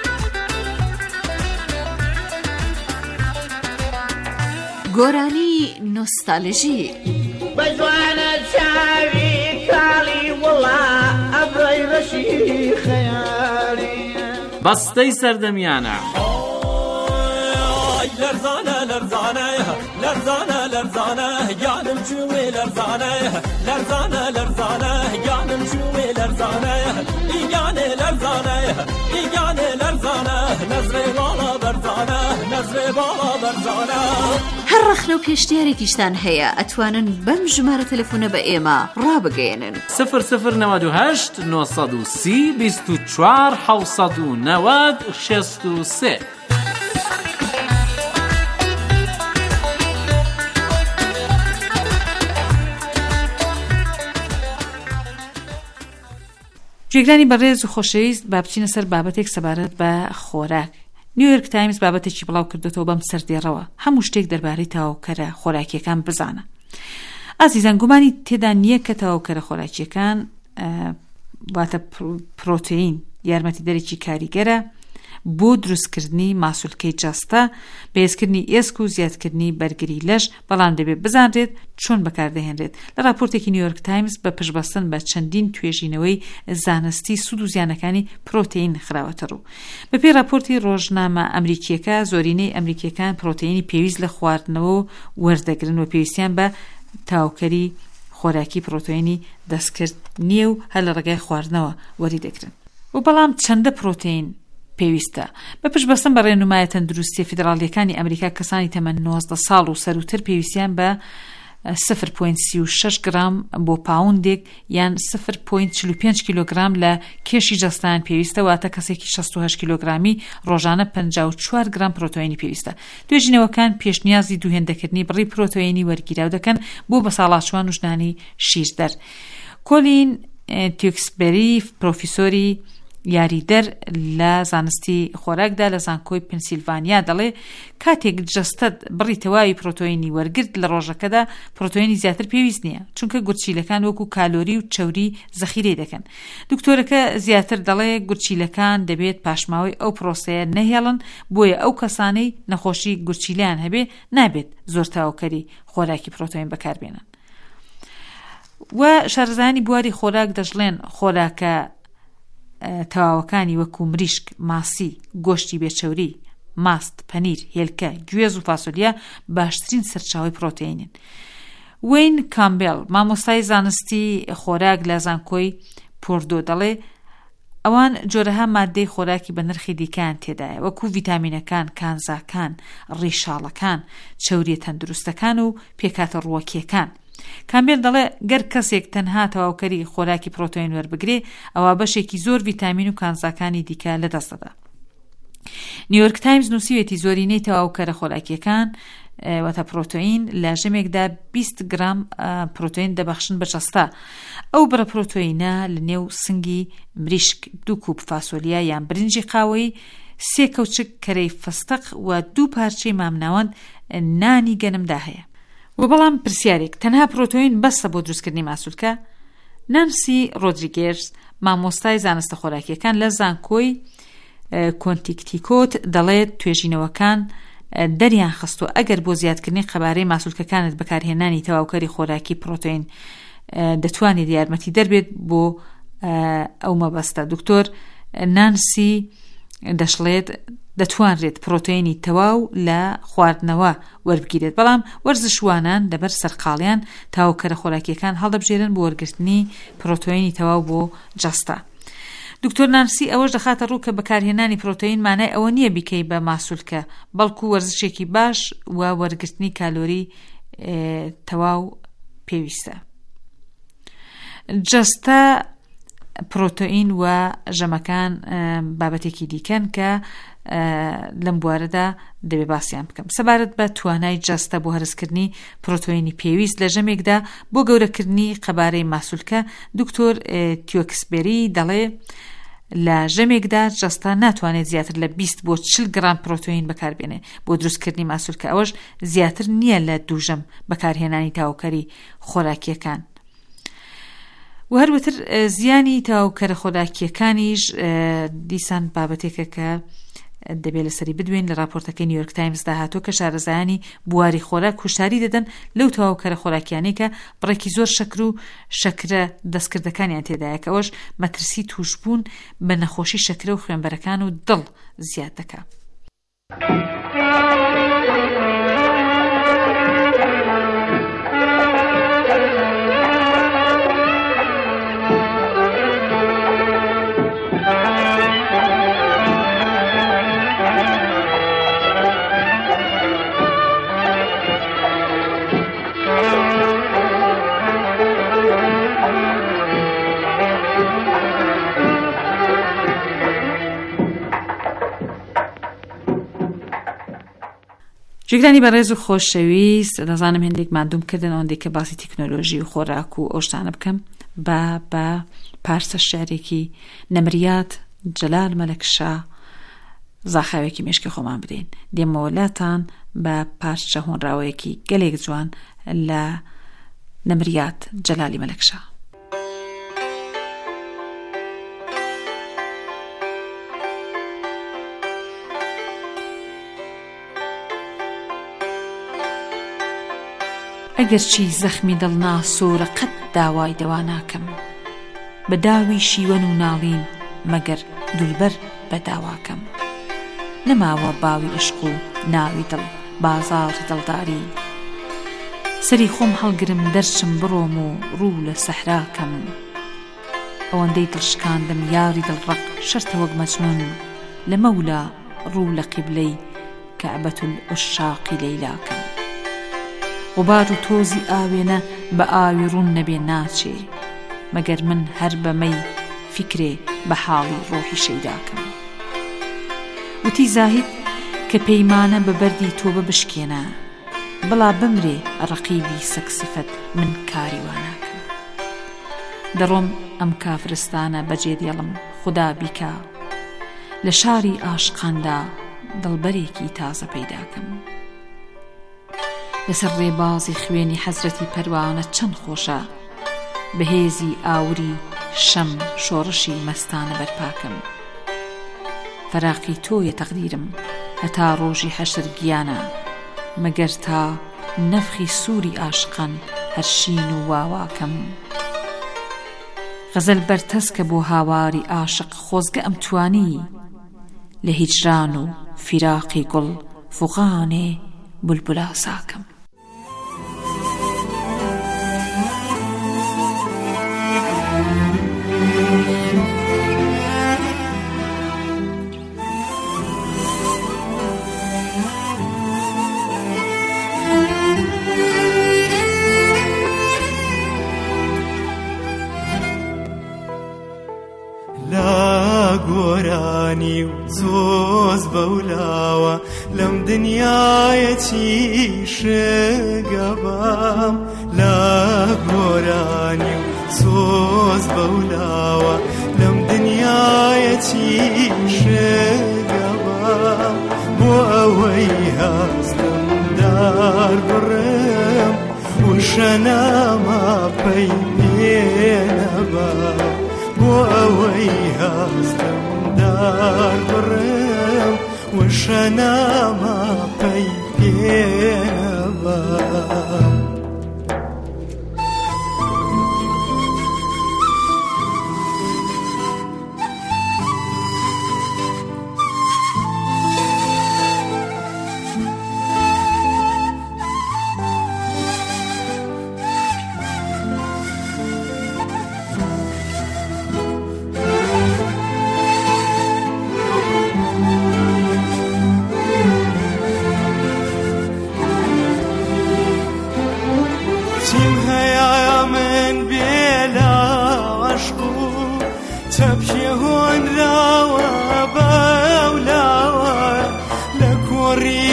گۆرانی نۆستالژی بەجوانە چاوی کاڵی وڵا ئەبڕی بەشی خەیاڵی بەستەی سەردەمیانە لەرزانە لەرزانە لەرزانە لەرزانە گیانم چوێ لەرزانە لەرزانە لەرزانە گیانم چوێ لەرزانە ئیگانێ لەرزانە ئیگانێ لەرزانە نەزرێ واڵە بەرزانە نەزرێ بەرزێ باڵا بەرزانە هەر ڕەخنە و پێشنیارێکیشتان هەیە ئەتوانن بەم ژمارە تەلەفۆنە بە ئێمە ڕابگەێنن صفر صفر نود و هشت نۆسەد و سی بیست و چوار حەوسەد و نەوەد شەست و سێ. گوێگرانی بەڕێز و خۆشەویست با بچینە سەر بابەتێک سەبارەت بە خۆراک. نیویۆرک تایمز بابەتێکی بڵاو کردوتەوە بەم سەردێڕەوە هەموو شتێک دەربارەی تاواوکەرە خۆراکیەکان بزانە. ئازیزان گومانی تێدا نییە کە تاواوکەرە خۆراکیەکان واتە پرۆتئین یارمەتیدەرێکی کاریگەرە بۆ دروستکردنی ماسوولکەی جەستە، بەهێزکردنی ئێسک و زیادکردنی بەرگری لەش، بەڵام دەبێت بزانرێت چۆن بەکاردەهێنرێت. لە راپۆرتێکی نیویۆرک تایمز بە پشتبەستن بە چەندین توێژینەوەی زانستی سوود و زیانەکانی پرۆتئین خراوەتە ڕوو. بەپێی راپۆرتی ڕۆژنامە ئەمریکیەکە زۆرینەی ئەمریکیەکان پرۆتئینی پێویست لە خواردنەوە وەردەگرن و پێویستیان بە تاواوکەری خۆراکی پرۆتئینی دەستکرد نییە و هەر لە ڕێگای خواردنەوە وەری دەگرن. و بەڵام چەندە پرۆتئین پێویستە؟ بە پشتبەستن بە ڕێنمایە تەندروستی فیدراڵیەکانی ئەمریکا کەسانی تەمەن نۆزدە ساڵ و سەروتر پێویستیان بە صفر پۆینت سی و شەش گرام بۆ پاوندێک یان صفر پۆینت چل و پێنج کیلۆگرام لە کێشی جەستان پێویستە، واتە کەسێکی شەست و هەشت کیلۆگرامی ڕۆژانە پەنجا و چوار گرام پرۆتئینی پێویستە. توێژینەوەکان پێشنیازی دووهێندەکردنی بڕی پرۆتئینی وەرگیراو دەکەن بۆ بەساڵاتچوان و ژنانی شیردەر. کۆلین تیوکسبەری پرۆفیسۆری یاریدەر لە زانستی خۆراکدا لە زانکۆی پنسیلڤانیا دەڵێ کاتێک جەستەت بڕی تەواوی پرۆتئینی وەرگرت لە ڕۆژەکەدا پرۆتئینی زیاتر پێویست نییە، چونکە گورچیلەکان وەکو کالۆری و چەوری زەخیرەی دەکەن. دکتۆرەکە زیاتر دەڵێ گورچیلەکان دەبێت پاشماوەی ئەو پرۆسەیە نەهێڵن، بۆیە ئەو کەسانەی نەخۆشی گورچیلیان هەبێ نابێت زۆر تاواوکەری خۆراکی پرۆتئین بەکاربێنن. و شارەزایانی بواری خۆراک دەژڵێن خۆراکە تەواوەکانی وەکو مریشک، ماسی، گۆشتی بێچەوری، ماست، پەنیر، هێلکە، گوێز و فاسۆلیا باشترین سەرچاوی پرۆتئینن. وین کامبێل مامۆستای زانستی خۆراک لە زانکۆی پۆردۆ دەڵێ ئەوان جۆرەها مادەی خۆراکی بە نرخی دیکەیان تێدایە وەکو ڤیتامینەکان، کانزاکان، ڕیشاڵەکان، چەوریە تەندروستەکان و پێکاتە ڕووەکیەکان. کامبێل دەڵێ گەر کەسێک تەنها تەواوکەری خۆراکی پرۆتئین وەربگرێ ئەوە بەشێکی زۆر ڤیتامین و کانزاکانی دیکە لەدەست دەدا. نیویۆرک تایمز نووسیوێتی زۆرینەی تەواوکەرە خۆراکیەکان واتە پرۆتئین لە ژەمێکدا بیست گرام پرۆتئین دەبەخشن بە جەستە. ئەو بڕە پرۆتئینە لە نێو سنگی مریشک، دوو کوب فاسۆلیا یان برنجی قاوەیی، سێ کەوچک کەرەی فستق و دوو پارچەی مامناوەند نانی گەنمدا هەیە. و بەڵام پرسیارێک تەنها پرۆتئین بەسە بۆ دروستکردنی ماسوولکە؟ نانسی ڕۆدریگێز مامۆستای زانستە خۆراکیەکان لە زانکۆی کۆنتیکتیکۆت دەڵێت توێژینەوەکان دەریان خستووە ئەگەر بۆ زیادکردنی قەبارەی ماسوولکەکانت بەکارهێنانی تەواوکەری خۆراکی پرۆتئین دەتوانێت یارمەتی دەربێت بۆ ئەو مەبەستە. دکتۆر نانسی دەشڵێت دەتوانرێت پرۆتئینی تەواو لە خواردنەوە وەربگیرێت، بەڵام وەرزشوانان لەبەر سەرقاڵیان تاواوکەرە خۆراکیەکان هەڵدەبژێرن بۆ وەرگرتنی پرۆتئینی تەواو بۆ جەستە. دکتۆر نانسی ئەوەش دەخاتە ڕوو کە بەکارهێنانی پرۆتئین مانای ئەوە نییە بیکەی بە ماسوولکە، بەڵکو وەرزشێکی باش و وەرگرتنی کالۆری تەواو پێویستە. جەستە، پرۆتئین و ژەمەکان بابەتێکی دیکەن کە لەم بوارەدا دەبێ باسییان بکەم. سەبارەت بە توانای جەستە بۆ هەرسکردنی پرۆتئینی پێویست لە ژەمێکدا بۆ گەورەکردنی قەبارەی ماسوولکە، دکتۆر تیوکسبەری دەڵێ لە ژەمێکدا جەستە ناتوانێت زیاتر لە بیست بۆ چل گرام پرۆتئین بەکاربێنێ بۆ دروستکردنی ماسوولکە، ئەوەش زیاتر نییە لە دوو ژەم بەکارهێنانی تاواوکەری خۆراکیەکان. و هەروەتر زیانی تاواوکەرە خۆراکیەکانیش دیسان بابەتێکە کە دەبێت لەسەری بدوێن لە راپۆرتەکەی نیویۆرک تایمز داهاتوە کە شارەزایانی بواری خۆراک هوشاری دەدەن لەو تاواوکەرە خۆراکیانەی کە بڕێکی زۆر شەکر و شەکرە دەستکردەکانیان تێدایە کە ئەوەش مەترسی توشبوون بە نەخۆشی شەکرە و خوێنبەرەکان و دڵ زیاد دەکات. جێگرانی بەڕێز و خۆشەویست، دەزانم هێندێک مادوم کردن ئەوەندەی کە باسی تەکنۆلۆژی و خۆراک و ئەو شتانە بکەم بە بە پارچە شعرێکی نەمریات جەلال مەلەکشا زاخاوێکی مێشکی خۆمان بدەین. دێمەوەلاتان بە پارچە هۆنراوەیەکی گەلێک جوان لە نەمریات جەلالی مەلەکشا. ئەگەرچی زەخمی دڵنا سۆرە قەت داوای دەوا ناکەم، بە داوی شیوەن و ناڵین مەگەر دولبەر بە داواکەم. نەماوە باوی عشق و ناوی دڵ بازاڕی دڵداری، سەری خۆم هەڵگرم دەرچم بڕۆم و ڕوو لە سەحراکەم. ئەوەندەی دڵشکاندم یاری دڵڕق شەرتە وەک مەجنون، لە مەولا ڕوو لە قیبلەی کەعبەت العشاقی لەیلاکەم. غوبار و تۆزی ئاوێنە بە ئاوی ڕوون نەبێ ناچێ، مەگەر من هەر بەمەی فکرێ بە حاڵی ڕۆحی شەیداکەم. وتی زاهید کە پەیمانە بە بەردی تۆ ببشکێنە، بڵا بمرێ ڕەقیبی سەکسفەت من کاری واناکەم. دەڕۆم ئەم کافرستانە بەجێ دێڵم خودا بیکا، لە شاری ئاشقاندا دڵبەرێکی تازە پەیداکەم. لەسەر ڕێبازی خوێنی حەزرەتی پەروانە چەند خۆشە، بەهێزی ئاوری شەم شۆڕشی مەستانە بەرپاکەم. فەراقی تۆیە تەقدیرم هەتا ڕۆژی حەشر گیانە، مەگەر تا نەفخی سووری ئاشقان هەرشین و واواکەم. غەزەل بەرتەسکە بۆ هاواری ئاشق خۆزگە ئەم توانی، لە هیجران و فیراقی گوڵ فوغانێ بولبولا ساکەم. گۆرانی و زۆز بەولاوە لەم دنیایەتی شگەبام، لە گۆرانی و زۆز بەولاوە لەم دنیایەتی شگەبام. بۆ ئەوەی هەستم دار بڕم وشەنامە پەی پێنەبام. بۆ ئەوەی هەستم دار بڕم وشەنامە پەی پێنەبام. تەپشێ هۆنراوە بەولاوە لە کۆڕی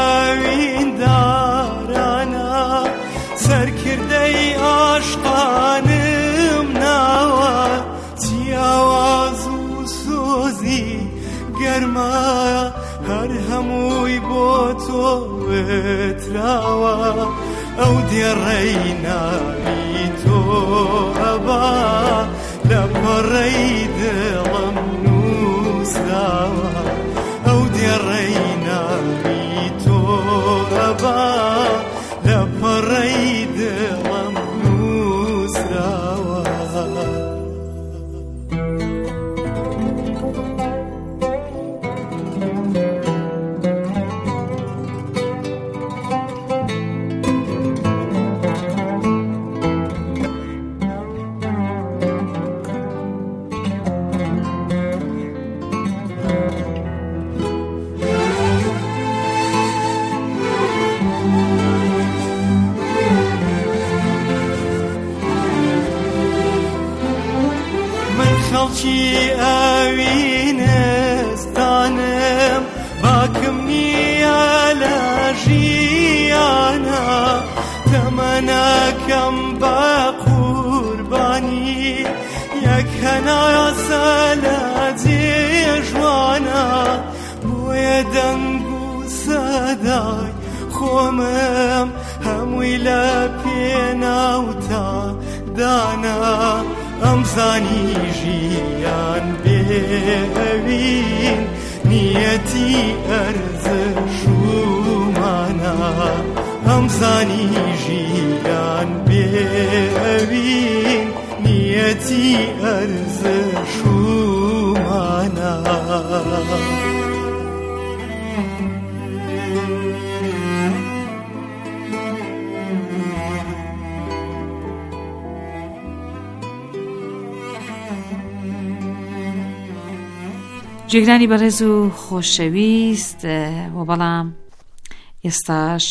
ئاویندارانە، سەرکردەی ئاشقانم ناوە. جیاواز و سۆزی گەرمایە هەر هەمووی بۆ تۆ وتراوە. ئەو دێڕەی ناوی تۆ ئەبا لە پەڕەی دڵم نووسراوە. ئەو دێڕەی ناوی تۆ ئەبا لە پەڕەی دڵم نووسراوە. خەڵکی ئاوینستانم باکم نییە لە ژیانە تەمەنەکەم بە قوربانی یەک هەناسە لە جێژوانە بۆیە دەنگ و سەدای خۆمم هەمووی لە پێناوتە دانا ئەمزانی ژیان بێوین نیەتی ئەرزشومانە ئەمزانی ژیان بێوین نیەتی ئەرزشومانە جێگرانی بەڕێز و خۆشەویست و بەڵام ئێستاش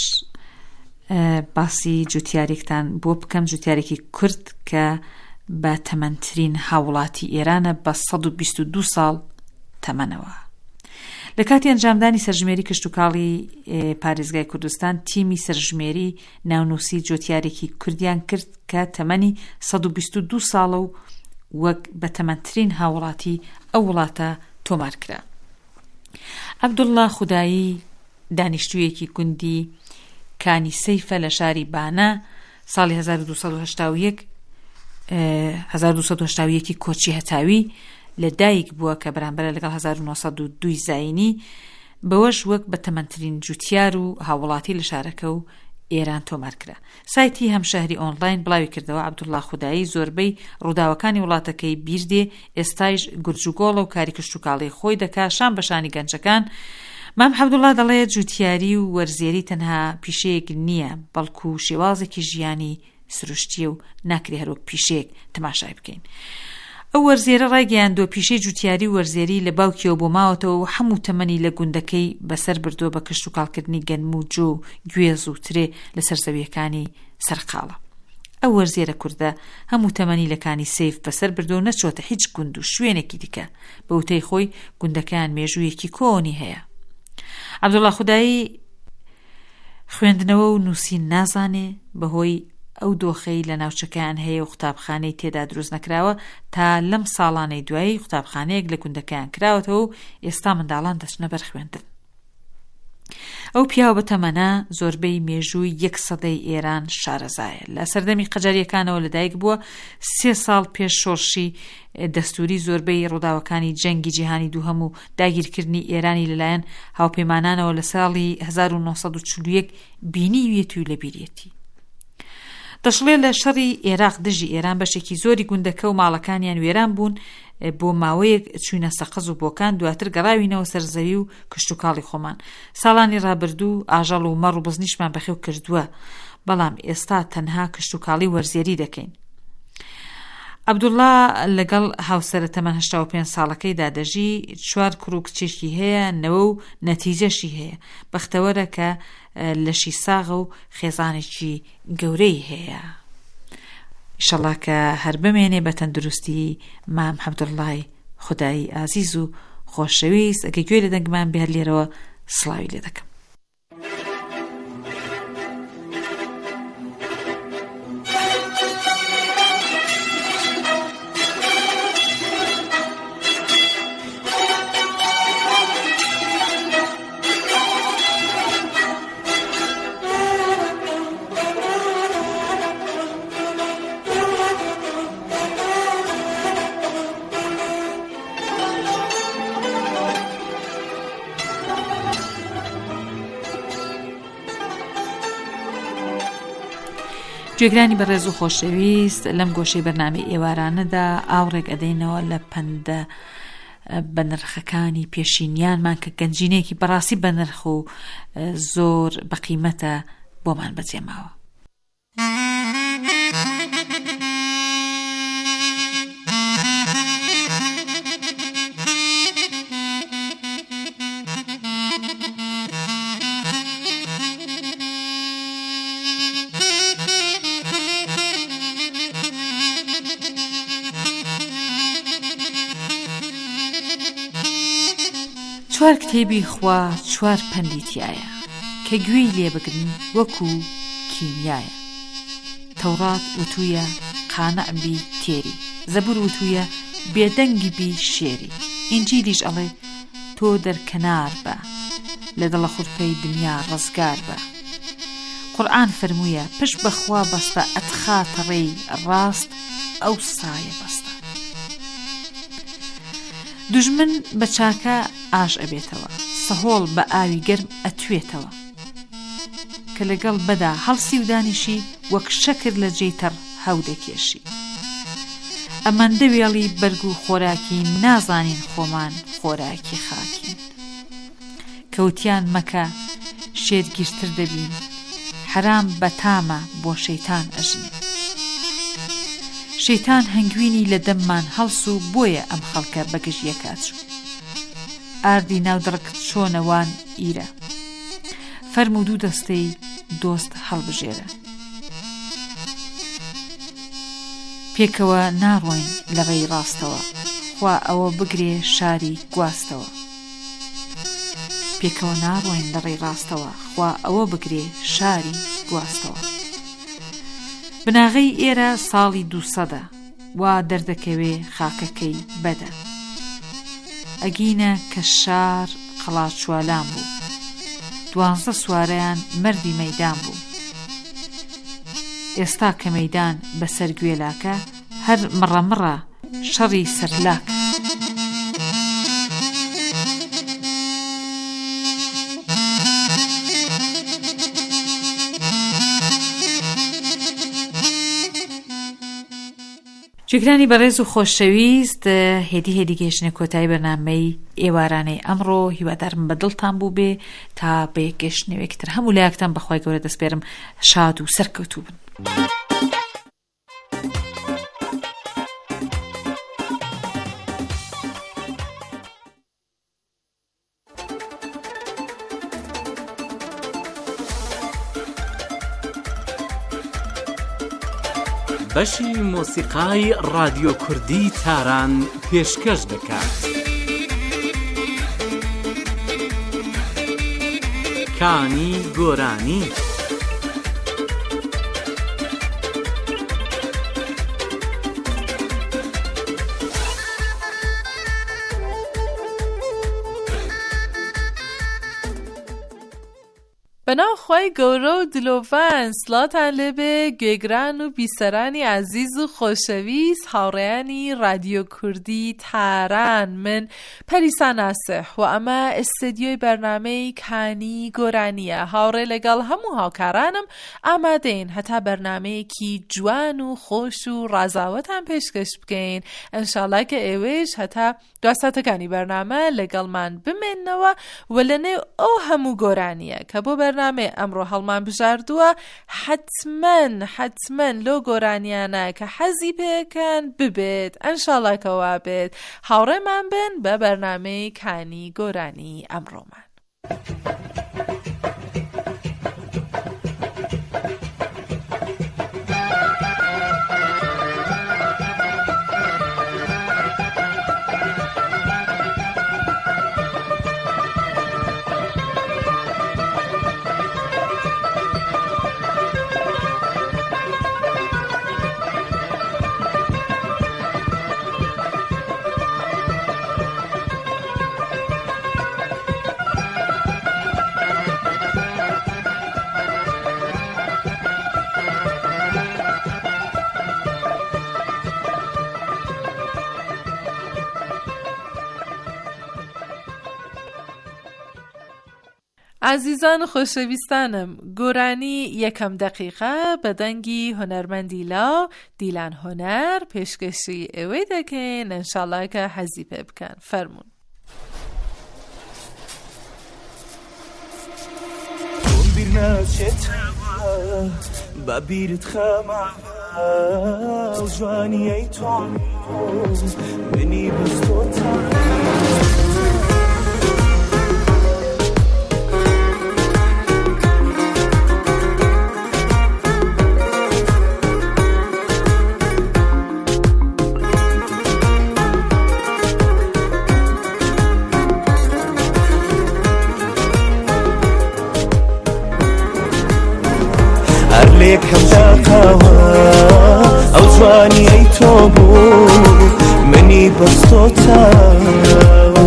باسی جوتیارێکتان بۆ بکەم جوتیارێکی کورد کە بە تەمەنترین هاوڵاتی ئێرانە بە سەد و بیست و دوو ساڵ تەمەنەوە. لە کاتی ئەنجامدانی سەرژمێری کشتوکاڵی پارێزگای کوردستان تیمی سەرژمێری ناونووسی جوتیارێکی کوردیان کرد کە تەمەنی سەد و بیست و دوو ساڵە و وەک بە تەمەنترین هاوڵاتی ئەو وڵاتە تۆمار کرا. عەبدوڵڵا خودایی دانیشتوویەکی گوندی کانی سەیفە لە شاری بانە ساڵی هەزار و دووسەد و هەشتا و یەک هەزار و دووسەد و هەشتا و یەکی کۆچی هەتاوی لە دایک بووە کە بەرامبەرە لەگەڵ هەزار و نۆسەد و دوو زاینی بەوەش وەک بە تەمەنترین جوتیار و هاوڵاتی لە شارەکە و ئێران تۆمار کرا. سایتی هەمشەهری ئۆنلاین بڵاوی کردەوە عەبدوڵڵا خودایی زۆربەی ڕووداوەکانی وڵاتەکەی بیردێ ئێستایش گورجوگۆڵە و کاری کشتوکاڵی خۆی دەکا شان بەشانی گەنجەکان. مام عەبدوڵڵا دەڵێت جوتیاری و وەرزێری تەنها پیشەیەک نییە بەڵکو شێوازێکی ژیانی سروشتیە و ناکرێ هەروەک پیشەیەک تەماشای بکەین. ئەو وەرزێرە ڕایگەیاندوە پیشەی جوتیاری و وەرزێری لە باوکیەوە بۆ ماوەتەوە و هەموو تەمەنی لە گوندەکەی بەسەر بردووە بە کشتوکاڵکردنی گەنم و جۆ و گوێز و ترێ لە سەرزەویەکانی سەرقاڵە. ئەو وەرزێرە کووردە هەموو تەمەنی لەکانی سەیف بەسەر بردو و نەچۆتە هیچ گوند و شوێنێکی دیکە بە وتەی خۆی گوندەکان مێژوویەکی کۆنی هەیە. عەبدوڵڵا خودایی خوێندنەوە و نووسین نازانێ بەهۆی ئەو دۆخەی لە ناوچەکەیان هەیە و قوتابخانەی تێدا دروست نەکراوە تا لەم ساڵانەی دوایی قوتابخانەیەک لە گوندەکەیان کراوەتەوە و ئێستا منداڵان دەچنە بەر خوێندن. ئەو پیاوە بەتەمەنە زۆربەی مێژووی یەک سەدەی ئێران شارەزایە. لە سەردەمی قەجاریەکانەوە لەدایک بووە. سێ ساڵ پێش شۆڕشی دەستوری زۆربەی ڕووداوەکانی جەنگی جیهانی دووهەم و داگیرکردنی ئێرانی لەلایەن هاوپەیمانانەوە لە ساڵی هەزار و نۆسەد و چل و یەک بینیویەتی و لەبیرەتی. دەشڵێ لە شەڕی عێراق دژی ئێران بەشێکی زۆری گوندەکە و ماڵەکانیان وێران بوون بۆ ماوەیەک چوینە سەقز و بۆکان دواتر گەڕاوینەوە سەرزەوی و کشتوکاڵی خۆمان. ساڵانی ڕابردوو ئاژەڵ و مەڕ و بزنیشمان بەخێو کردووە بەڵام ئێستا تەنها کشتوکاڵی وەرزێری دەکەین. عەبدوڵڵا لەگەڵ هاوسەرە تەمەن هەشتا و پێنج ساڵەکەیدا دەژی چوار کوڕ و کچێکی هەیە نەوە و نەتیجەشی هەیە. بەختەوەرە کە لەشی ساغە و خێزانێکی گەورەی هەیە. ئینشەڵڵا کە هەر بمێنێ بە تەندروستی مام عەبدوڵڵای خودایی ئازیز و خۆشەویست. ئەگە گوێ لە دەنگمان بێ هەر لێرەوە سڵاوی لێ دەکەم. گوێگرانی بەڕێز و خۆشەویست لەم گۆشەی بەرنامەی ئێوارانەدا ئاوڕێک ئەدەینەوە لە پەندە بەنرخەکانی پێشینیانمان کە گەنجینەیەکی بەڕاستی بەنرخ و زۆر بەقیمەتە بۆمان بەجێماوە. چوار کتێبی خوا چوار پەندیتیایە. کە گوێی لێبگرن وەکو کیمیایە. تەورات وتویە قانەعبی تێری، زەبور وتویە بێدەنگی بی شێری، ئینجیلیش ئەڵێ تۆ دەرکەنار بە لە دڵە خوڕپەی دنیا ڕزگار بە. قورئان فەرموویە پشت بەخوا بەستە ئەتخاتە ڕێی ڕاست ئەو سایە بەستە. دوژمن بە چاکە ئاش ئەبێتەوە، سەهۆڵ بە ئاوی گەرم ئەتوێتەوە، کە لەگەڵ بەدا هەڵسی و دانیشی وەک شەکر لە جێتەڕ هەودەکێشی. ئەمەندە وێڵی بەرگ و خۆراکی نازانین خۆمان خۆراکی خاکین. کەوتیان مەکە شێرگیرتر دەبین، حرام بەتامە بۆ شەیتان ئەژین. شەیتان هەنگوینی لە دەممان هەڵس و بۆیە ئەم خەڵکە بەگژیەکە چوو. ئاردی ناودڕک چۆنەوان ئیرە، فەرم و دوو دەستەی دۆست هەڵبژێرە. پێکەوە ناڕۆین لە ڕێی ڕاستەوە، خوا ئەوە بگرێ شاری گواستەوە. پێکەوە ناڕۆین لە ڕێی ڕاستەوە، خوا ئەوە بگرێ شاری گواستەوە. بناغەی ئێرە ساڵی دووسەدە، وا دەردەکەوێ خاکەکەی بەدە. ئەگینە کە شار قەڵاچوالان بوو، دوانزە سوارەیان مەردی مەیدان بوو. ئێستا کە مەیدان بەسەر گوێلاکە، هەر مڕەمڕە شەڕی سەرلاک. گوێگرانی بەڕێز و خۆشەویست، هێدی هێدی گەیشتنە کۆتایی بەرنامەی ئێوارانەی ئەمڕۆ. هیوادارم بە دڵتان بوو بێ تا بە یەکگەشتنەوەیەکتر هەموو لایەکتان بەخوای گەورە دەسپێرم شاد و سەرکەوتوو بن. بەشی مۆسیقای رادیۆ کوردی تاران پێشکەش دەکات. کانی گۆرانی. بەناوخوای گەورە و دلۆڤان، سڵاتان لێبێ گوێگران و بیسەرانی عەزیز و خۆشەویست، هاوڕێیانی رادیۆ کوردی تاران. من پەریسان ئاسح و ئەمە ئستدیۆی بەرنامەی کانی گۆرانیە. هاوڕێ لەگەڵ هەموو هاوکارانم ئامادەین هەتا بەرنامەیەکی جوان و خۆش و ڕازاوەتان پێشکەش بکەین. ئەنشاڵڵا کە ئێوەش هەتا دواساتەکانی بەرنامە لەگەڵمان بمێننەوە و لەنێو ئەو هەموو گۆرانیە کە بۆ بەرنامێ ئەمڕۆ هەڵمان بژاردووە، حتمەن حتمەن لۆ گۆرانیانە کە حەزی پێکەن ببێت. ئەنشاڵڵا کەوا بێت. هاوڕێمان بن بە بەرنامەی کانی گۆرانی ئەمڕۆمان. عزیزان و خۆشەویستانم، گۆرانی یەکەم دەقیقە بە دەنگی هونەرمەندی لاو دیلان هونەر پێشکەشی ئێوەی دەکەین. ئەنشاڵڵا کە حەزی پێ بکەن. فەرموون. تۆم بیر ناچێتەوە بە بیرت خەمە و جوانیەی تۆم منی بەستۆتە. لێکم داقاوە ئەو جوانی ئەی تۆ بوو منی بەستۆتەوە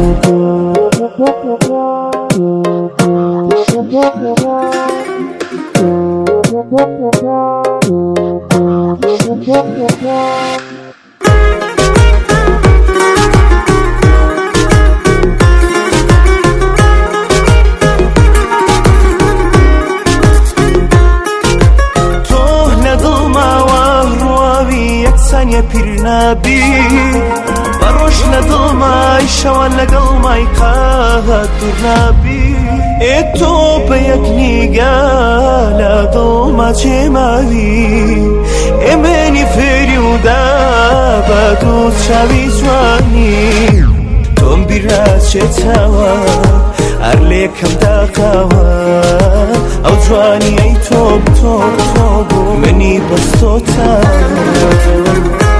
سانیە پیر نابی بەڕۆژ لە دڵمای شەوە لەگەڵ مای قات دوور نابی ئێ تۆ بە یەک نیگە لە دڵما جێماوی ئێمەنی فێری ودا بە دوو چاوی جوانی تۆم بیر ناچێتەوە هەر لێکم داقاوە ئەو جوانی ئەی تۆ تۆ تۆ بوو منی بەستۆتەوە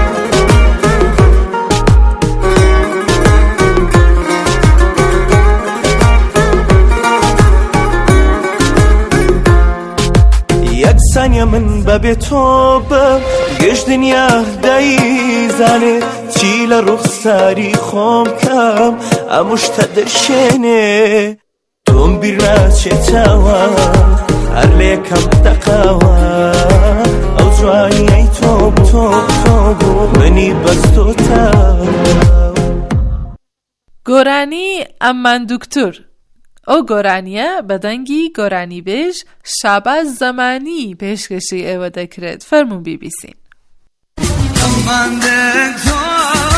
یەکسانیە من بەبێ تۆ بم گەشت دنیا دەیزانێ چی لە ڕوخساری خۆم کەم ئەموو شتە دەشێنێ تۆم بیر ناچێتەوە هەر لێکم دەقاوە ئەو جوانی ئەی تۆ تۆ تۆ بوو منی بەستۆتەوە گۆرانی ئەممان دوکتور ئەو گۆرانیە بەدەنگی گۆرانی بێژ شاباز زەمانی پێشکەشی ئێوە دەکرێت فەرموون بی بی سین.